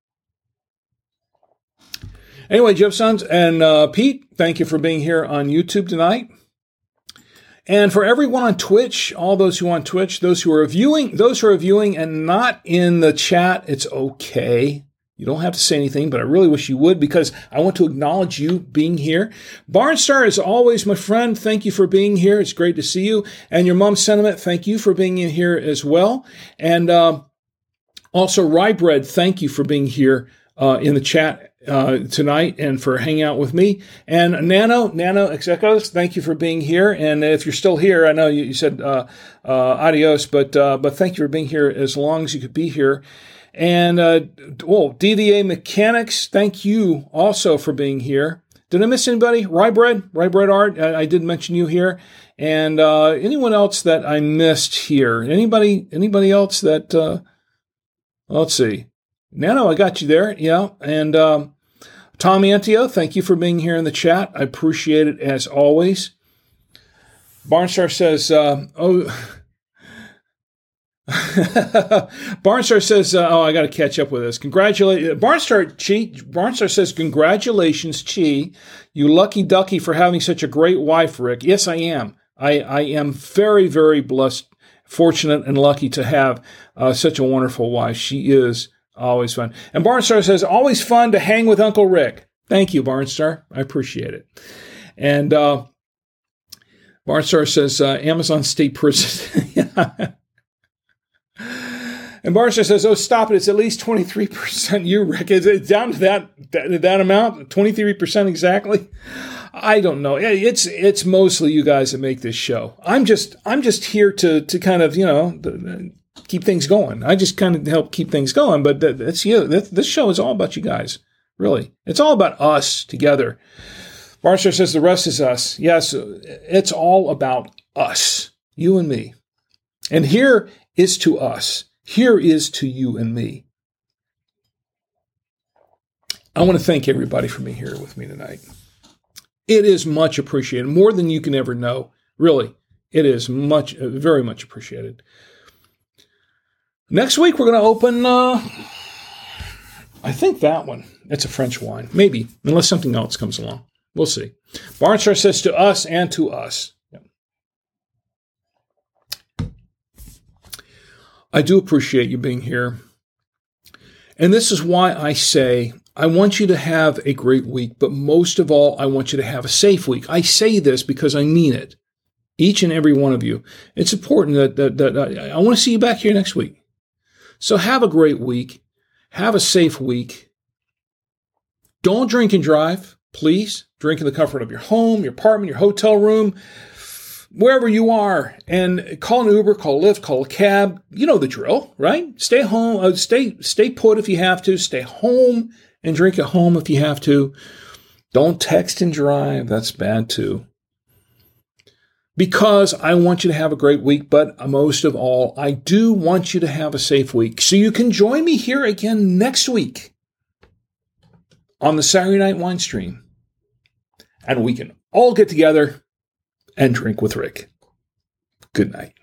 Anyway, Jubsons and Pete, thank you for being here on YouTube tonight. And for everyone on Twitch, all those who are on Twitch, those who are viewing and not in the chat, it's okay. You don't have to say anything, but I really wish you would because I want to acknowledge you being here. Barnstar, as always, my friend, thank you for being here. It's great to see you. And your mom sentiment, thank you for being in here as well. And also, Rybread, thank you for being here in the chat tonight and for hanging out with me. And Nano Execos, thank you for being here. And if you're still here, I know you said adios, but thank you for being here as long as you could be here. And, DVA Mechanics, thank you also for being here. Did I miss anybody? Rybread Art, I did mention you here. And anyone else that I missed here? Anybody else that, let's see. Nano, I got you there. Yeah. And Tom Antio, thank you for being here in the chat. I appreciate it as always. Barnstar says, Barnstar says, I got to catch up with this. Barnstar says, congratulations, Chi. You lucky ducky for having such a great wife, Rick. Yes, I am. I am very, very blessed, fortunate, and lucky to have such a wonderful wife. She is always fun. And Barnstar says, always fun to hang with Uncle Rick. Thank you, Barnstar. I appreciate it. And Barnstar says, Amazon State Prison. Yeah. And Barnstar says, oh, stop it. It's at least 23% you, Rick. Is it down to that amount? 23% exactly? I don't know. It's mostly you guys that make this show. I'm just here to kind of, keep things going. I just kind of help keep things going. But that's you. This show is all about you guys. Really. It's all about us together. Barnstar says the rest is us. Yes, it's all about us. You and me. And here is to us. Here is to you and me. I want to thank everybody for being here with me tonight. It is much appreciated, more than you can ever know. Really, it is very much appreciated. Next week, we're going to open, I think that one. It's a French wine. Maybe, unless something else comes along. We'll see. Barnstar says to us and to us. I do appreciate you being here. And this is why I say I want you to have a great week, but most of all, I want you to have a safe week. I say this because I mean it. Each and every one of you. It's important that I want to see you back here next week. So have a great week. Have a safe week. Don't drink and drive, please. Drink in the comfort of your home, your apartment, your hotel room, wherever you are, and call an Uber, call a Lyft, call a cab. You know the drill, right? Stay home, stay put if you have to. Stay home and drink at home if you have to. Don't text and drive. That's bad too. Because I want you to have a great week, but most of all, I do want you to have a safe week. So you can join me here again next week on the Saturday Night Wine Stream. And we can all get together and drink with Rick. Good night.